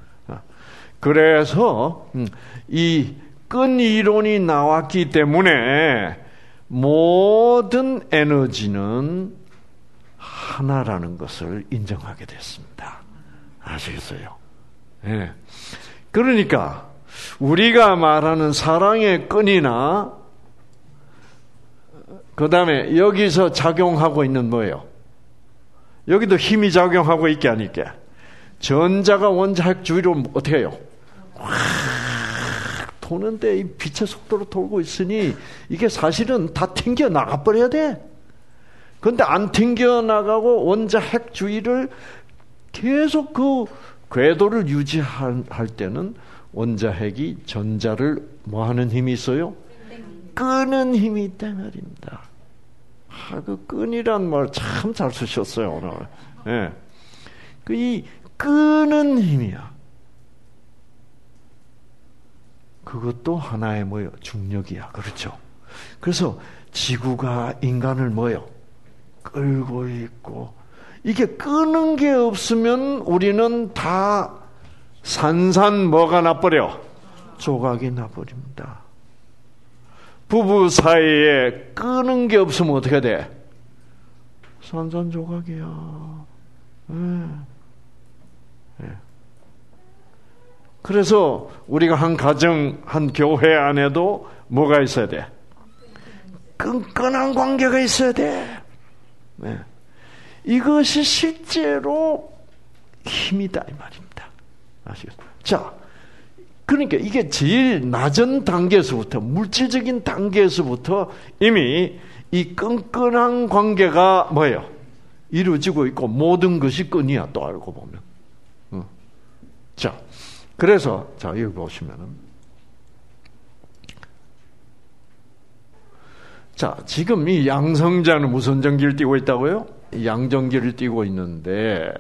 그래서 이 끈 이론이 나왔기 때문에 모든 에너지는 하나라는 것을 인정하게 됐습니다. 아시겠어요? 네. 그러니까 우리가 말하는 사랑의 끈이나 그 다음에 여기서 작용하고 있는 뭐예요? 여기도 힘이 작용하고 있게 안 있게? 전자가 원자핵 주위로 어떻게 해요? 확 도는데 이 빛의 속도로 돌고 있으니 이게 사실은 다 튕겨 나가버려야 돼. 그런데 안 튕겨 나가고 원자핵 주위를 계속 그 궤도를 유지할 때는 원자핵이 전자를 뭐 하는 힘이 있어요? 끄는 힘이 있다 말입니다. 그 끈이란 말 참 잘 쓰셨어요, 오늘. 예. 이 끄는 힘이야. 그것도 하나의 뭐예요? 중력이야. 그렇죠? 그래서 지구가 인간을 뭐예요? 끌고 있고, 이게 끄는 게 없으면 우리는 다 산산 뭐가 나버려? 조각이 나버립니다. 부부 사이에 끄는 게 없으면 어떻게 돼? 산산조각이야. 그래서 우리가 한 가정, 한 교회 안에도 뭐가 있어야 돼? 끈끈한 관계가 있어야 돼. 네. 이것이 실제로 힘이다 이 말입니다. 아시겠어요? 자, 그러니까 이게 제일 낮은 단계에서부터, 물질적인 단계에서부터 이미 이 끈끈한 관계가 뭐예요? 이루어지고 있고 모든 것이 끈이야, 또 알고 보면. 자, 그래서 자 여기 보시면은, 자 지금 이 양성자는 무슨 전기를 띠고 있다고요? 양전기를 띠고 있는데,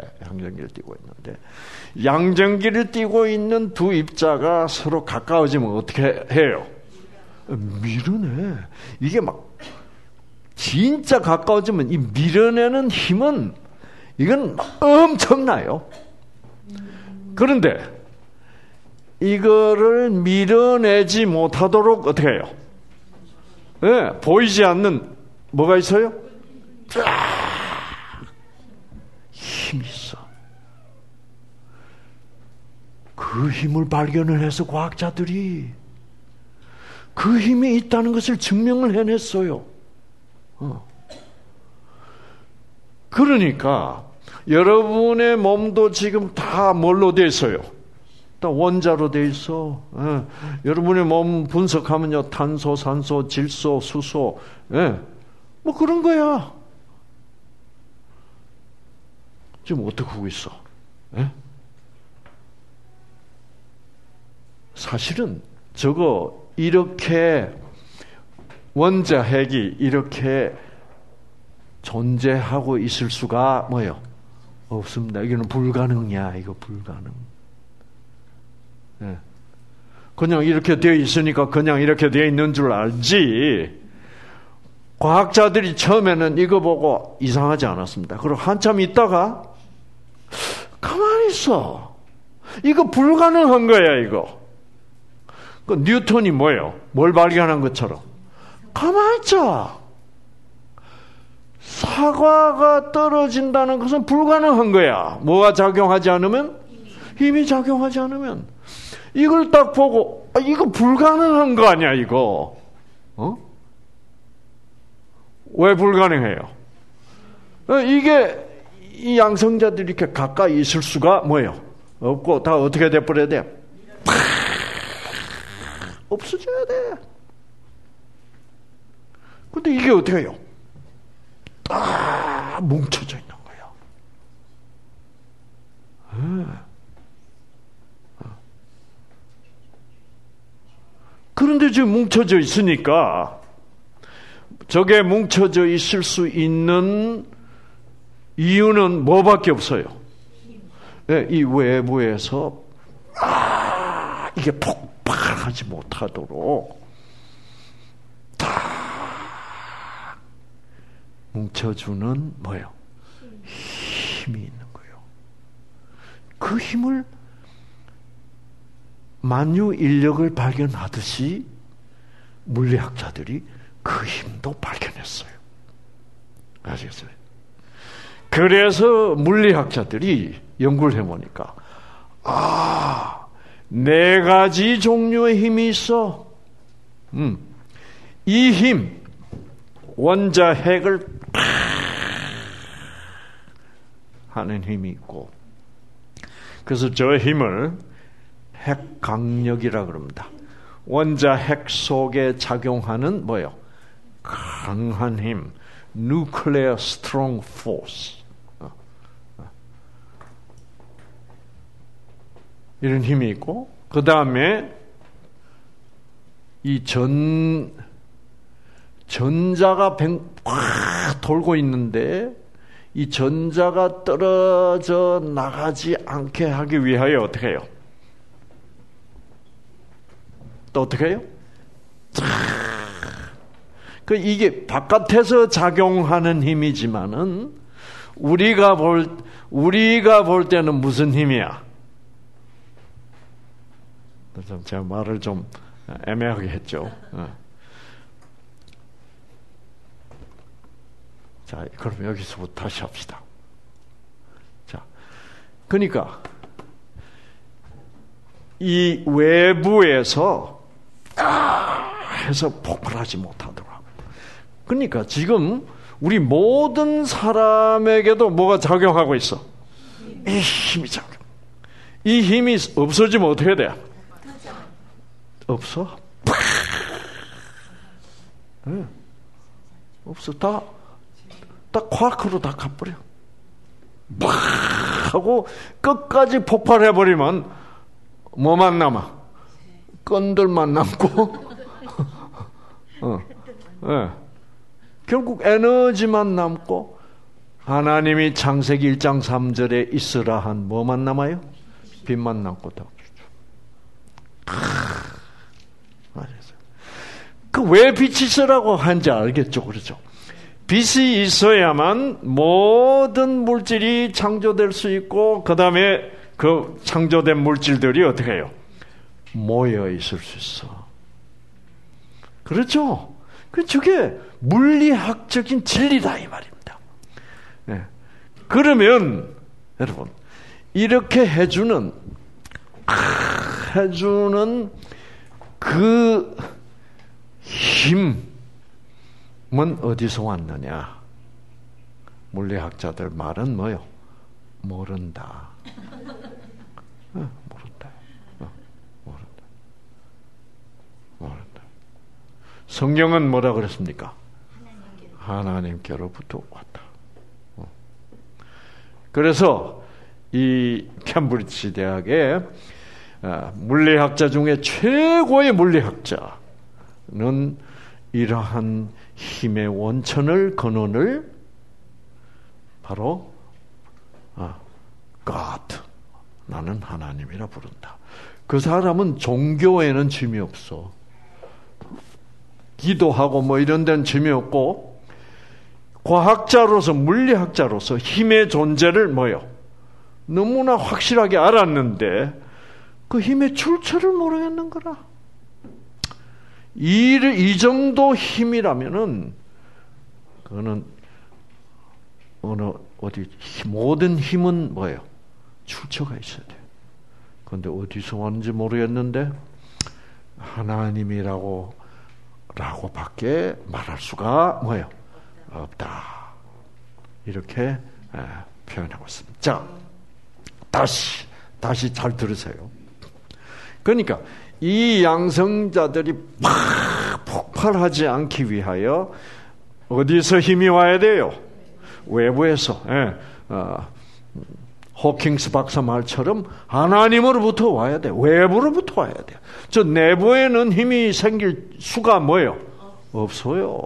양전기를 띠고 있는 두 입자가 서로 가까워지면 어떻게 해요? 밀어내. 이게 막 진짜 가까워지면 이 밀어내는 힘은 이건 엄청나요. 그런데 이거를 밀어내지 못하도록 어떻게 해요? 네, 보이지 않는 뭐가 있어요? 힘이 있어. 그 힘을 발견을 해서 과학자들이 그 힘이 있다는 것을 증명을 해냈어요. 그러니까 여러분의 몸도 지금 다 뭘로 돼 있어요? 다 원자로 돼 있어. 여러분의 몸 분석하면요, 탄소, 산소, 질소, 수소, 뭐 그런 거야. 지금 어떻게 하고 있어? 예? 사실은 저거 이렇게 원자 핵이 이렇게 존재하고 있을 수가 뭐요? 없습니다. 이거는 불가능이야. 이거 불가능. 예. 그냥 이렇게 되어 있으니까 그냥 이렇게 되어 있는 줄 알지. 과학자들이 처음에는 이거 보고 이상하지 않았습니다. 그리고 한참 있다가 가만히 있어. 이거 불가능한 거야, 이거. 그 뉴턴이 뭐예요? 뭘 발견한 것처럼? 가만히 있자. 사과가 떨어진다는 것은 불가능한 거야. 뭐가 작용하지 않으면? 힘이 작용하지 않으면. 이걸 딱 보고 이거 불가능한 거 아니야, 이거. 왜 불가능해요? 이게 이 양성자들이 이렇게 가까이 있을 수가 뭐예요? 없고 다 어떻게 돼버려야 돼? 없어져야 돼. 근데 이게 어떻게 해요? 딱 뭉쳐져 있는 거예요. 그런데 지금 뭉쳐져 있으니까 저게 뭉쳐져 있을 수 있는 이유는 뭐밖에 없어요. 네, 이 외부에서 이게 폭발하지 못하도록 다 뭉쳐주는 뭐예요? 힘이 있는 거예요. 그 힘을 만유인력을 발견하듯이 물리학자들이 그 힘도 발견했어요. 아시겠어요? 그래서 물리학자들이 연구를 해보니까 네 가지 종류의 힘이 있어. 이 힘, 원자 핵을 하는 힘이 있고, 그래서 저 힘을 핵 강력이라 그럽니다. 원자 핵 속에 작용하는 뭐예요? 강한 힘, nuclear strong force. 이런 힘이 있고, 그 다음에 이 전자가 돌고 있는데 이 전자가 떨어져 나가지 않게 하기 위하여 어떻게 해요? 또 어떻게 해요? 이게 바깥에서 작용하는 힘이지만은 우리가 볼 때는 무슨 힘이야? 제가 말을 좀 애매하게 했죠. 자, 그럼 여기서부터 다시 합시다. 자, 그러니까 이 외부에서 해서 폭발하지 못하도록. 그러니까 지금 우리 모든 사람에게도 뭐가 작용하고 있어? 이 힘이 작용. 이 힘이 없어지면 어떻게 돼? 없어? 네. 없어. 다 쿼크로 다 가버려. 막 하고 끝까지 폭발해버리면 뭐만 남아? 끈들만 남고 네. 결국 에너지만 남고 하나님이 창세기 1장 3절에 있으라 한 뭐만 남아요? 빛만 남고 다. 그 왜 빛이 있으라고 한지 알겠죠? 그렇죠? 빛이 있어야만 모든 물질이 창조될 수 있고, 그 다음에 그 창조된 물질들이 어떻게 해요? 모여 있을 수 있어. 그렇죠? 그게 물리학적인 진리다 이 말입니다. 네. 그러면 여러분 이렇게 해주는 그 힘은 어디서 왔느냐? 물리학자들 말은 뭐요? 모른다. 모른다. 성경은 뭐라 그랬습니까? 하나님께로부터 왔다. 그래서 이 캠브리지 대학의 물리학자 중에 최고의 물리학자는 이러한 힘의 원천을, 근원을 바로 God, 나는 하나님이라 부른다. 그 사람은 종교에는 짐이 없어. 기도하고 뭐 이런 데는 짐이 없고, 과학자로서, 물리학자로서 힘의 존재를 뭐요? 너무나 확실하게 알았는데 그 힘의 출처를 모르겠는 거라. 이 정도 힘이라면은 그거는 모든 힘은 뭐예요? 출처가 있어야 돼요. 그런데 어디서 왔는지 모르겠는데 하나님이라고 밖에 말할 수가 뭐예요? 없다. 이렇게 표현하고 있습니다. 자, 다시 잘 들으세요. 그러니까 이 양성자들이 팍 폭발하지 않기 위하여 어디서 힘이 와야 돼요? 외부에서. 호킹스 박사 말처럼 하나님으로부터 와야 돼. 외부로부터 와야 돼. 저 내부에는 힘이 생길 수가 뭐예요? 없어요.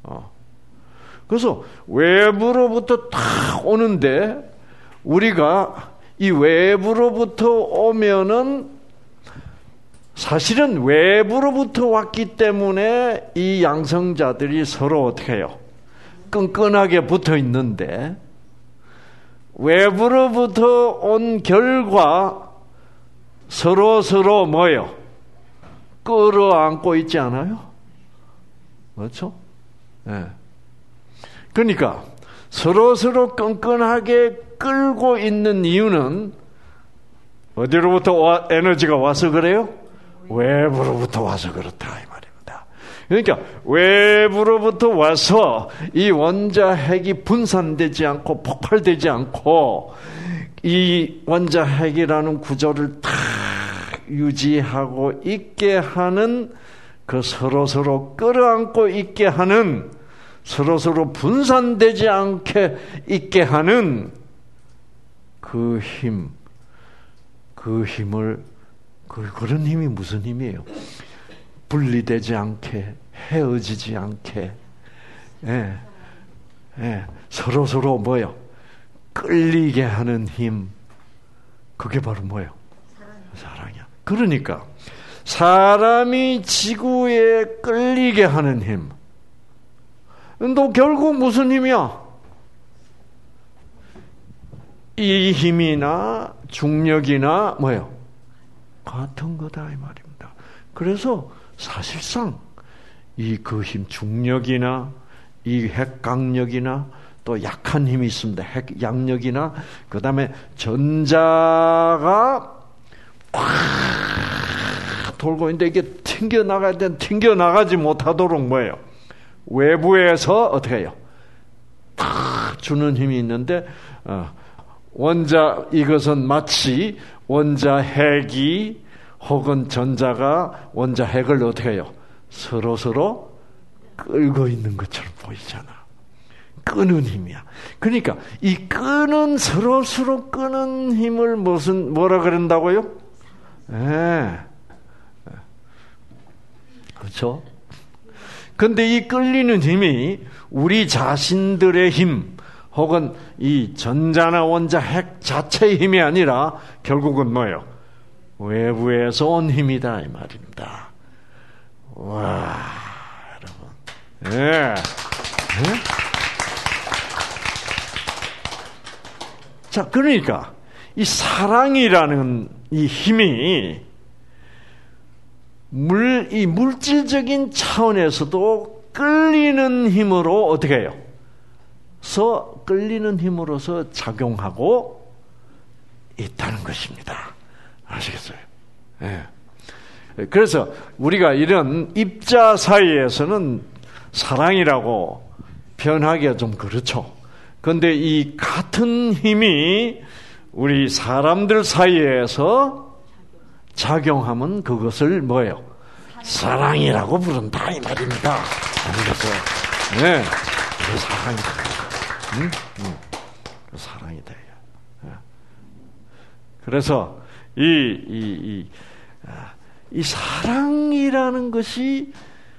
그래서 외부로부터 딱 오는데 우리가 이 외부로부터 오면은 사실은 외부로부터 왔기 때문에 이 양성자들이 서로 어떻게 해요? 끈끈하게 붙어 있는데 외부로부터 온 결과 서로 뭐예요? 끌어안고 있지 않아요? 그렇죠? 네. 그러니까 서로 끈끈하게 끌고 있는 이유는 어디로부터 에너지가 와서 그래요? 외부로부터 와서 그렇다 이 말입니다. 그러니까 외부로부터 와서 이 원자 핵이 분산되지 않고 폭발되지 않고 이 원자 핵이라는 구조를 다 유지하고 있게 하는 그 서로 끌어안고 있게 하는 서로 분산되지 않게 있게 하는 그 힘을 그런 힘이 무슨 힘이에요? 분리되지 않게, 헤어지지 않게, 서로 뭐요? 끌리게 하는 힘. 그게 바로 뭐예요? 사랑이야. 그러니까 사람이 지구에 끌리게 하는 힘. 너 결국 무슨 힘이야? 이 힘이나 중력이나 뭐예요? 같은 거다 이 말입니다. 그래서 사실상 그 힘, 중력이나 이 핵강력이나 또 약한 힘이 있습니다. 핵양력이나 그 다음에 전자가 꽉 돌고 있는데 이게 튕겨나가야 되는 튕겨나가지 못하도록 뭐예요? 외부에서 어떻게 해요? 탁 주는 힘이 있는데 이것은 마치 원자 핵이 혹은 전자가 원자 핵을 어떻게 해요? 서로 끌고 있는 것처럼 보이잖아. 끄는 힘이야. 그러니까 이 끄는 서로 끄는 힘을 뭐라 그런다고요? 그렇죠? 근데 이 끌리는 힘이 우리 자신들의 힘 혹은 이 전자나 원자 핵 자체의 힘이 아니라 결국은 뭐예요? 외부에서 온 힘이다 이 말입니다. 와, 여러분. 자, 그러니까 이 사랑이라는 이 힘이 이 물질적인 차원에서도 끌리는 힘으로 어떻게 해요? 끌리는 힘으로서 작용하고 있다는 것입니다. 아시겠어요? 네. 그래서 우리가 이런 입자 사이에서는 사랑이라고 표현하기가 좀 그렇죠. 그런데 이 같은 힘이 우리 사람들 사이에서 작용하면 그것을 뭐예요? 사랑이라고 부른다 이 말입니다. 아니겠어요? 네, 그 사랑이다. 사랑이다. 그래서 이 사랑이라는 것이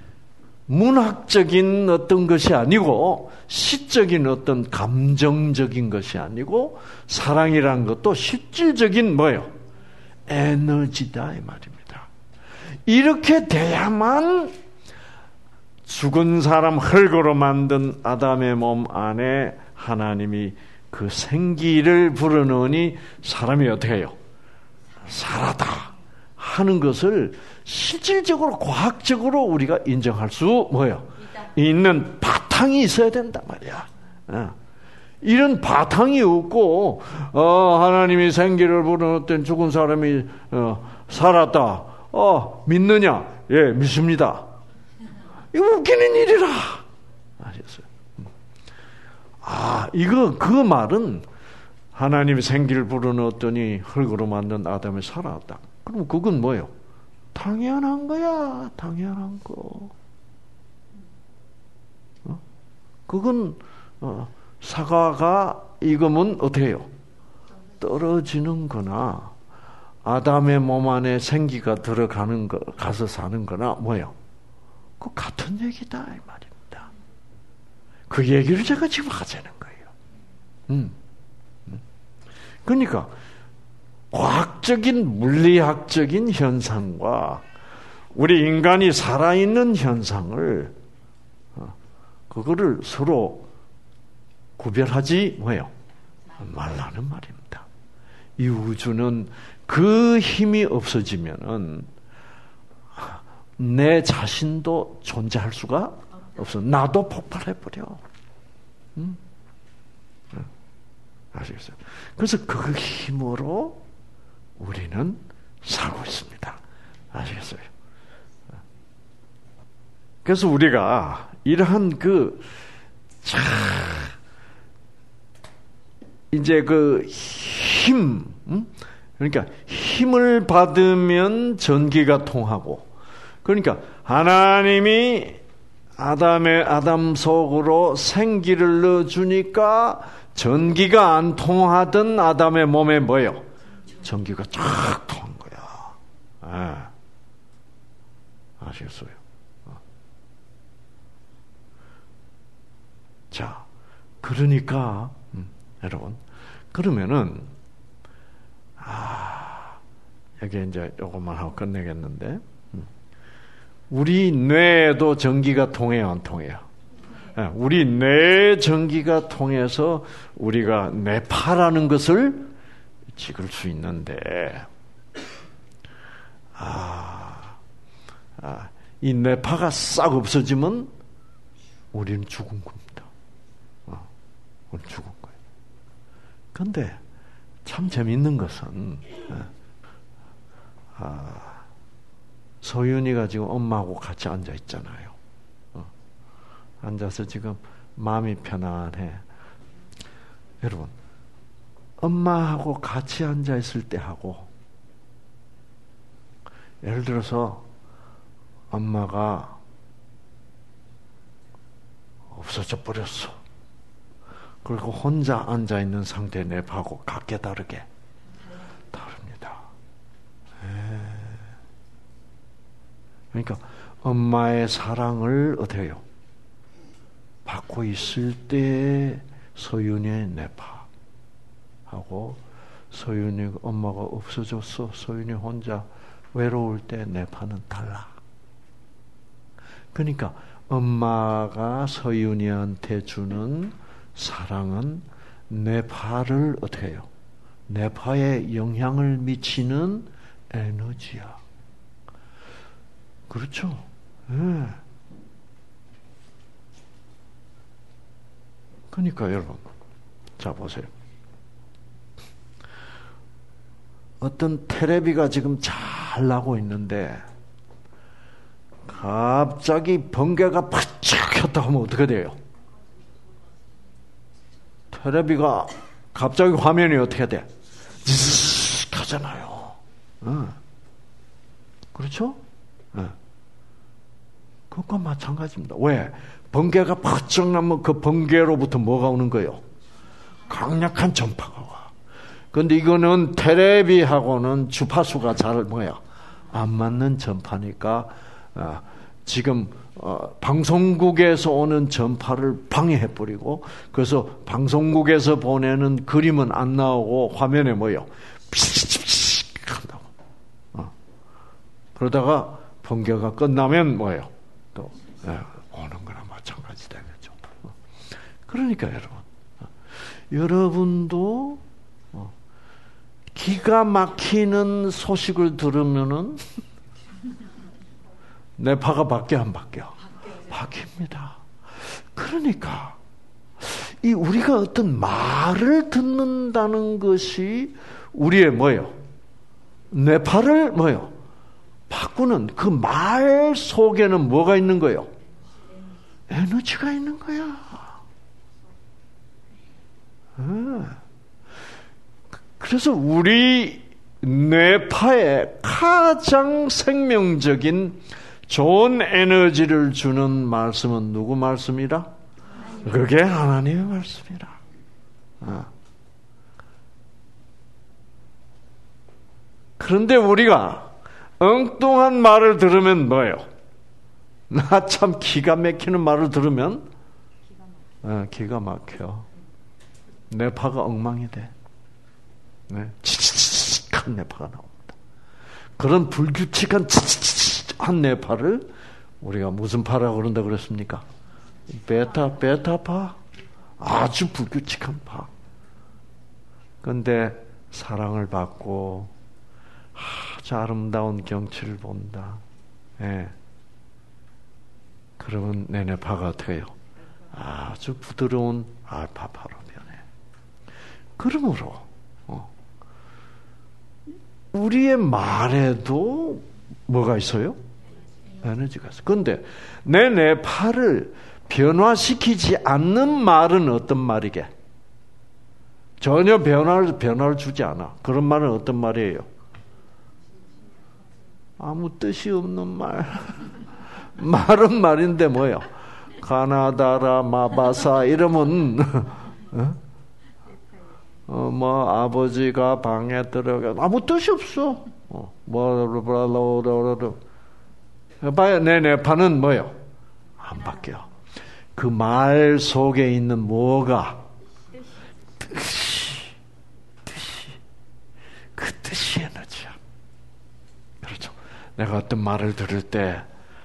문학적인 어떤 것이 아니고 시적인 어떤 감정적인 것이 아니고 사랑이라는 것도 실질적인 뭐예요? 에너지다 이 말입니다. 이렇게 돼야만 죽은 사람 흙으로 만든 아담의 몸 안에 하나님이 그 생기를 불어넣으니 사람이 어떻게 해요? 살았다 하는 것을 실질적으로 과학적으로 우리가 인정할 수 뭐예요? 있는 바탕이 있어야 된단 말이야. 이런 바탕이 없고 하나님이 생기를 불어넣었던 죽은 사람이 살았다. 믿느냐? 예, 믿습니다. 이거 웃기는 일이라. 아셨어요? 이거 그 말은 하나님이 생기를 불어넣었더니 흙으로 만든 아담이 살아났다. 그럼 그건 뭐예요? 당연한 거야. 당연한 거. 그건 사과가 익으면 어떻게 해요? 떨어지는 거나 아담의 몸 안에 생기가 들어가는 거, 가서 사는 거나 뭐예요? 그 같은 얘기다 이 말입니다. 그 얘기를 제가 지금 하자는 거예요. 그러니까 과학적인 물리학적인 현상과 우리 인간이 살아있는 현상을 그거를 서로 구별하지 뭐예요? 말라는 말입니다. 이 우주는 그 힘이 없어지면은 내 자신도 존재할 수가 없어. 나도 폭발해버려. 아시겠어요? 그래서 그 힘으로 우리는 살고 있습니다. 아시겠어요? 그래서 우리가 이러한 이제 그 힘, 그러니까 힘을 받으면 전기가 통하고, 그러니까 하나님이 아담 속으로 생기를 넣어주니까 전기가 안 통하던 아담의 몸에 뭐예요? 전기가 쫙 통한 거야. 아시겠어요? 자, 그러니까 여러분, 그러면은 여기 이제 요것만 하고 끝내겠는데, 우리 뇌에도 전기가 통해요, 안 통해요? 우리 뇌 전기가 통해서 우리가 뇌파라는 것을 찍을 수 있는데, 이 뇌파가 싹 없어지면 우리는 죽은 겁니다. 우리는 죽은 거예요. 그런데 참 재밌는 것은 소윤이가 지금 엄마하고 같이 앉아 있잖아요. 앉아서 지금 마음이 편안해. 여러분, 엄마하고 같이 앉아 있을 때 하고, 예를 들어서 엄마가 없어져 버렸어. 그리고 혼자 앉아 있는 상태의 뇌파하고 각기 다르게 다릅니다. 그러니까 엄마의 사랑을 어떻게 해요? 받고 있을 때 소윤이의 뇌파하고 소윤이 엄마가 없어졌어. 소윤이 혼자 외로울 때 뇌파는 달라. 그러니까 엄마가 소윤이한테 주는 사랑은 뇌파를 어떻게 해요? 뇌파에 영향을 미치는 에너지야. 그렇죠? 네. 그러니까 여러분, 자 보세요. 어떤 텔레비가 지금 잘 나고 있는데 갑자기 번개가 팍 켰다 하면 어떻게 돼요? 텔레비가 갑자기 화면이 어떻게 돼? 즈즈즈 하잖아요. 그렇죠? 그것과 마찬가지입니다. 왜? 번개가 팍 나면 그 번개로부터 뭐가 오는 거예요? 강력한 전파가 와. 근데 이거는 테레비하고는 주파수가 잘 안 맞는 전파니까 지금 방송국에서 오는 전파를 방해해버리고, 그래서 방송국에서 보내는 그림은 안 나오고 화면에 피식피식 한다고. 그러다가 번개가 끝나면 또 오는 거나 마찬가지 되겠죠. 그러니까 여러분도 기가 막히는 소식을 들으면은 뇌파가 바뀌어 안 바뀌어? 바뀝니다. 그러니까 우리가 어떤 말을 듣는다는 것이 우리의 뇌파를 바꾸는 그 말 속에는 뭐가 있는 거예요? 에너지가 있는 거야. 그래서 우리 뇌파에 가장 생명적인 좋은 에너지를 주는 말씀은 누구 말씀이라? 그게 하나님의 말씀이라. 그런데 우리가 엉뚱한 말을 들으면 나 참 기가 막히는 말을 들으면 기가 막혀. 뇌파가 엉망이 돼. 치치치치한 뇌파가 나옵니다. 그런 불규칙한 치치치치한 뇌파를 우리가 무슨 파라고 그런다 그랬습니까? 베타파. 아주 불규칙한 파. 그런데 사랑을 받고 아주 아름다운 경치를 본다. 그러면 내 뇌파가 어떻게 해요? 아주 부드러운 알파파로 변해. 그러므로 우리의 말에도 뭐가 있어요? 에너지가 있어. 그런데 내 뇌파를 변화시키지 않는 말은 어떤 말이게? 전혀 변화를 주지 않아. 그런 말은 어떤 말이에요? 아무 뜻이 없는 말. 말은 말인데 뭐예요? 가나다라 마바사 이러면 아버지가 방에 들어가 아무 뜻이 없어. 봐요. 내 뇌파는 뭐예요? 안 바뀌어. 그 말 속에 있는 뭐가? 뜻이. 그 뜻이 에너지야. 그렇죠. 내가 어떤 말을 들을 때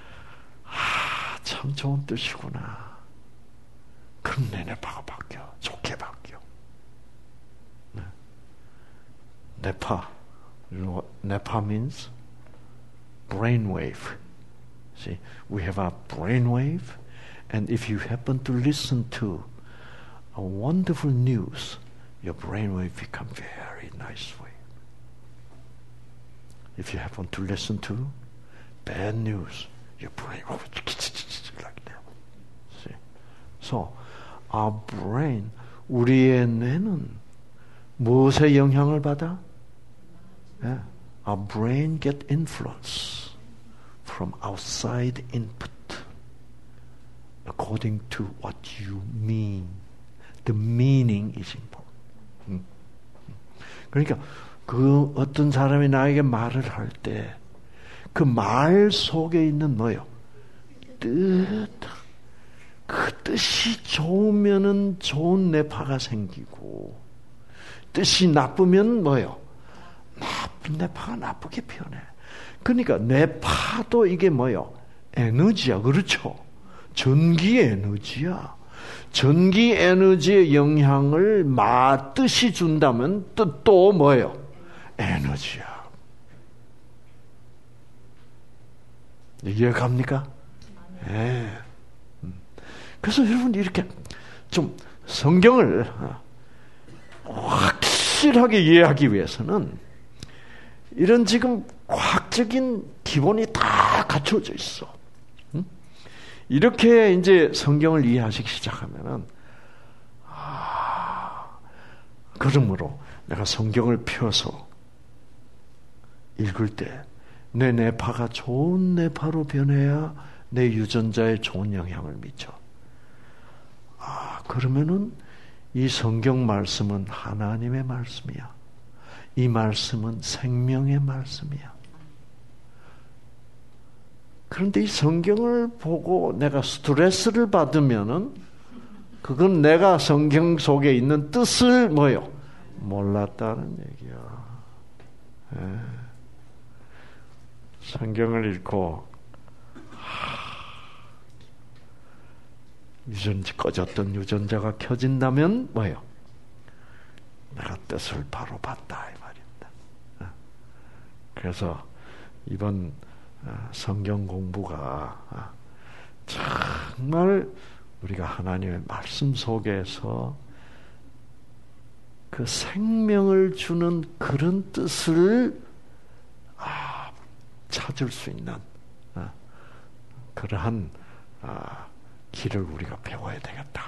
참 좋은 뜻이구나. 그럼 내 뇌파가 바뀌어. 좋게 바뀌어. 뇌파. You know what 뇌파 means? Brainwave. See, we have a brainwave, and if you happen to listen to a wonderful news, your brainwave become very nice way. If you happen to listen to bad news, your brain like that. See, so our brain, 우리의 뇌는 무엇의 영향을 받아? Yeah. Our brain get influence from outside input according to what you mean. The meaning is important. 그러니까 그 어떤 사람이 나에게 말을 할 때 그 말 속에 있는 뭐요? 뜻. 그 뜻이 좋으면은 좋은 뇌파가 생기고 뜻이 나쁘면 뭐요? 나쁜 뇌파가 나쁘게 변해. 그러니까 뇌파도 이게 뭐요? 에너지야. 그렇죠? 전기 에너지야. 전기 에너지의 영향을 뜻이 준다면 또 뭐예요? 에너지야. 이해가 갑니까? 네. 그래서 여러분 이렇게 좀 성경을 확실하게 이해하기 위해서는 이런 지금 과학적인 기본이 다 갖춰져 있어. 이렇게 이제 성경을 이해하시기 시작하면은 그러므로 내가 성경을 펴서 읽을 때 내 뇌파가 좋은 뇌파로 변해야 내 유전자에 좋은 영향을 미쳐. 그러면은 이 성경 말씀은 하나님의 말씀이야. 이 말씀은 생명의 말씀이야. 그런데 이 성경을 보고 내가 스트레스를 받으면은 그건 내가 성경 속에 있는 뜻을 뭐요? 몰랐다는 얘기야. 예. 성경을 읽고 꺼졌던 유전자가 켜진다면 뭐예요? 내가 뜻을 바로 봤다 이 말입니다. 그래서 이번 성경 공부가 정말 우리가 하나님의 말씀 속에서 그 생명을 주는 그런 뜻을 찾을 수 있는 그러한 길을 우리가 배워야 되겠다.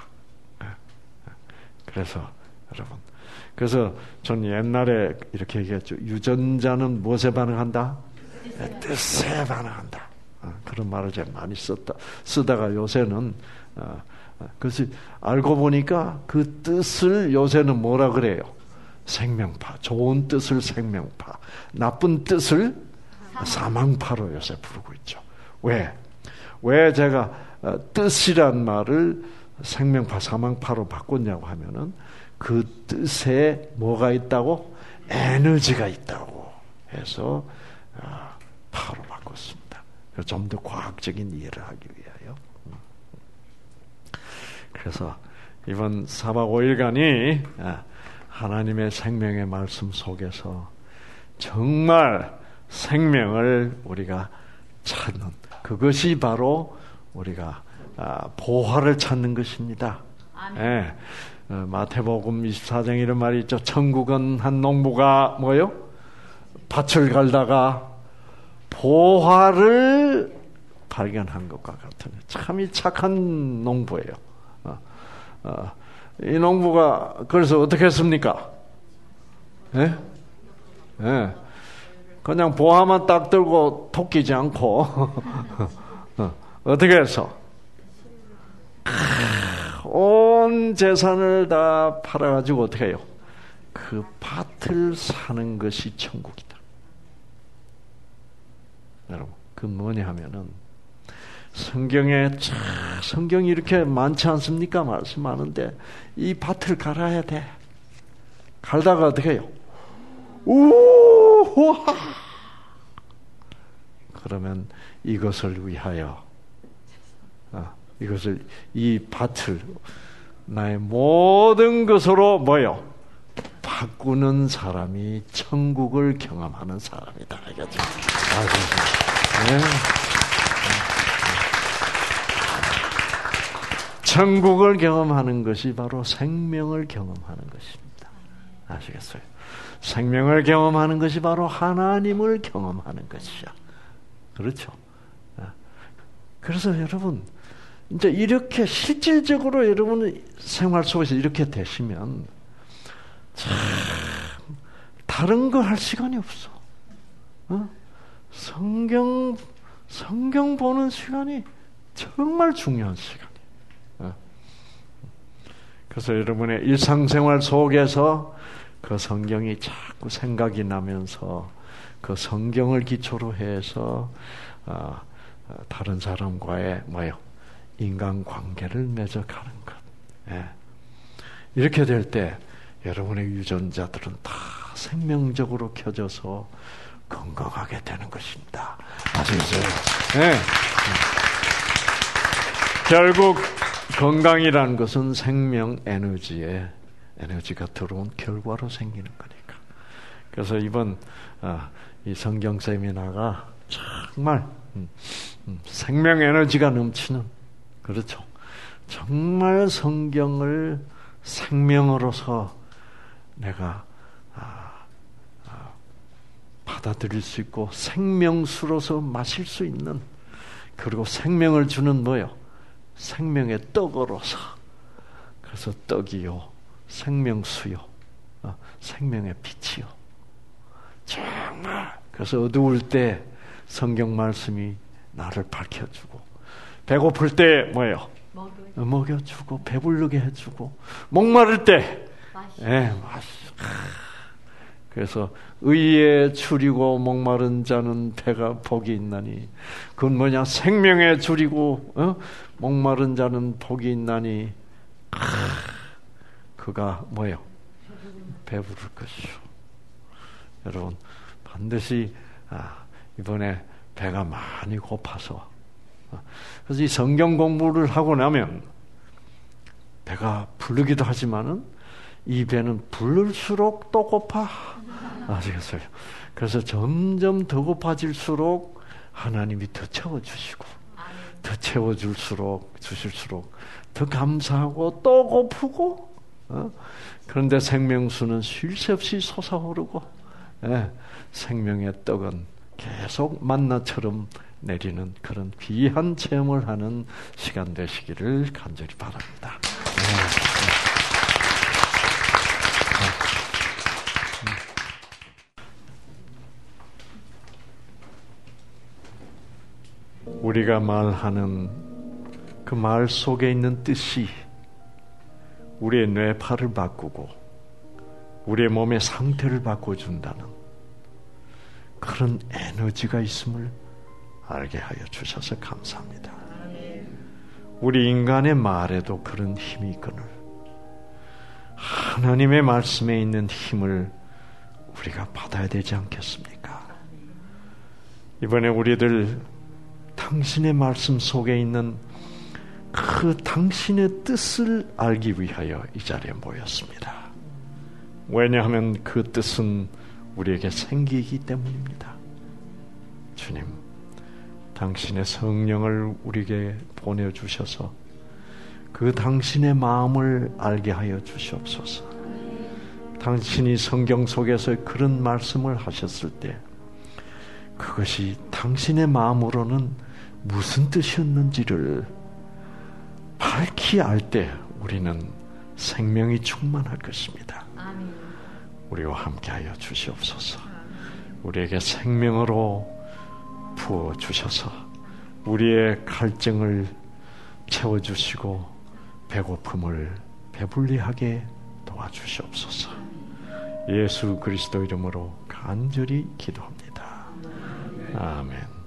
그래서 여러분, 그래서 전 옛날에 이렇게 얘기했죠. 유전자는 무엇에 반응한다? 뜻에 반응한다. 그런 말을 제가 많이 쓰다가 요새는 그래서 알고 보니까 그 뜻을 요새는 뭐라 그래요? 생명파. 좋은 뜻을 생명파, 나쁜 뜻을 사망파로 요새 부르고 있죠. 왜 제가 뜻이란 말을 생명파, 사망파로 바꿨냐고 하면은 그 뜻에 뭐가 있다고? 에너지가 있다고 해서 파로 바꿨습니다. 좀 더 과학적인 이해를 하기 위하여. 그래서 이번 4박 5일간이 하나님의 생명의 말씀 속에서 정말 생명을 우리가 찾는, 그것이 바로 우리가 보화를 찾는 것입니다. 예. 마태복음 24장 이런 말이 있죠. 천국은 한 농부가 뭐요? 밭을 갈다가 보화를 발견한 것과 같은, 참이 착한 농부예요. 이 농부가 그래서 어떻게 했습니까? 예? 예. 그냥 보화만 딱 들고 토끼지 않고 어떻게 해서 온 재산을 다 팔아가지고 어떻게 해요? 그 밭을 사는 것이 천국이다. 여러분, 그 뭐냐 하면은 성경이 이렇게 많지 않습니까? 말씀 많은데 이 밭을 갈아야 돼. 갈다가 어떻게 해요? 우와! 그러면 이것을 위하여 이 밭을 나의 모든 것으로 뭐요? 바꾸는 사람이 천국을 경험하는 사람이다. 알겠죠? 네. 천국을 경험하는 것이 바로 생명을 경험하는 것입니다. 아시겠어요? 생명을 경험하는 것이 바로 하나님을 경험하는 것이야. 그렇죠? 그래서 여러분, 이제 이렇게 실질적으로 여러분 생활 속에서 이렇게 되시면 참 다른 거 할 시간이 없어. 성경 보는 시간이 정말 중요한 시간이에요. 그래서 여러분의 일상생활 속에서 그 성경이 자꾸 생각이 나면서 그 성경을 기초로 해서 다른 사람과의 인간관계를 맺어가는 것. 예. 이렇게 될 때 여러분의 유전자들은 다 생명적으로 켜져서 건강하게 되는 것입니다. 아시겠어요? 예. 결국 건강이라는 것은 생명 에너지가 들어온 결과로 생기는 거니까. 그래서 이번 이 성경 세미나가 정말 생명 에너지가 넘치는, 그렇죠. 정말 성경을 생명으로서 내가 받아들일 수 있고 생명수로서 마실 수 있는, 그리고 생명을 주는 생명의 떡으로서, 그래서 떡이요, 생명수요, 생명의 빛이요. 정말 그래서 어두울 때 성경 말씀이 나를 밝혀주고, 배고플 때 먹여주고, 배부르게 해주고, 목마를 때 그래서 의에 줄이고 목마른 자는 배가 복이 있나니, 그건 뭐냐? 생명에 줄이고 목마른 자는 복이 있나니, 그가 뭐요? 배부를 것이요. 여러분 반드시 이번에 배가 많이 고파서, 그래서 이 성경 공부를 하고 나면 배가 부르기도 하지만은 이 배는 부를수록 또 고파. 아시겠어요? 그래서 점점 더 고파질수록 하나님이 더 채워주시고, 더 주실수록 더 감사하고 또 고프고, 그런데 생명수는 쉴 새 없이 솟아오르고, 생명의 떡은 계속 만나처럼 내리는 그런 귀한 체험을 하는 시간 되시기를 간절히 바랍니다. 우리가 말하는 그 말 속에 있는 뜻이 우리의 뇌파를 바꾸고 우리의 몸의 상태를 바꿔준다는 그런 에너지가 있음을 알게 하여 주셔서 감사합니다. 우리 인간의 말에도 그런 힘이 있거늘 하나님의 말씀에 있는 힘을 우리가 받아야 되지 않겠습니까? 이번에 우리들 당신의 말씀 속에 있는 그 당신의 뜻을 알기 위하여 이 자리에 모였습니다. 왜냐하면 그 뜻은 우리에게 생기기 때문입니다. 주님, 당신의 성령을 우리에게 보내주셔서 그 당신의 마음을 알게 하여 주시옵소서. 당신이 성경 속에서 그런 말씀을 하셨을 때 그것이 당신의 마음으로는 무슨 뜻이었는지를 밝히 알 때 우리는 생명이 충만할 것입니다. 우리와 함께하여 주시옵소서. 우리에게 생명으로 부어주셔서 우리의 갈증을 채워주시고 배고픔을 배불리하게 도와주시옵소서. 예수 그리스도 이름으로 간절히 기도합니다. 아멘.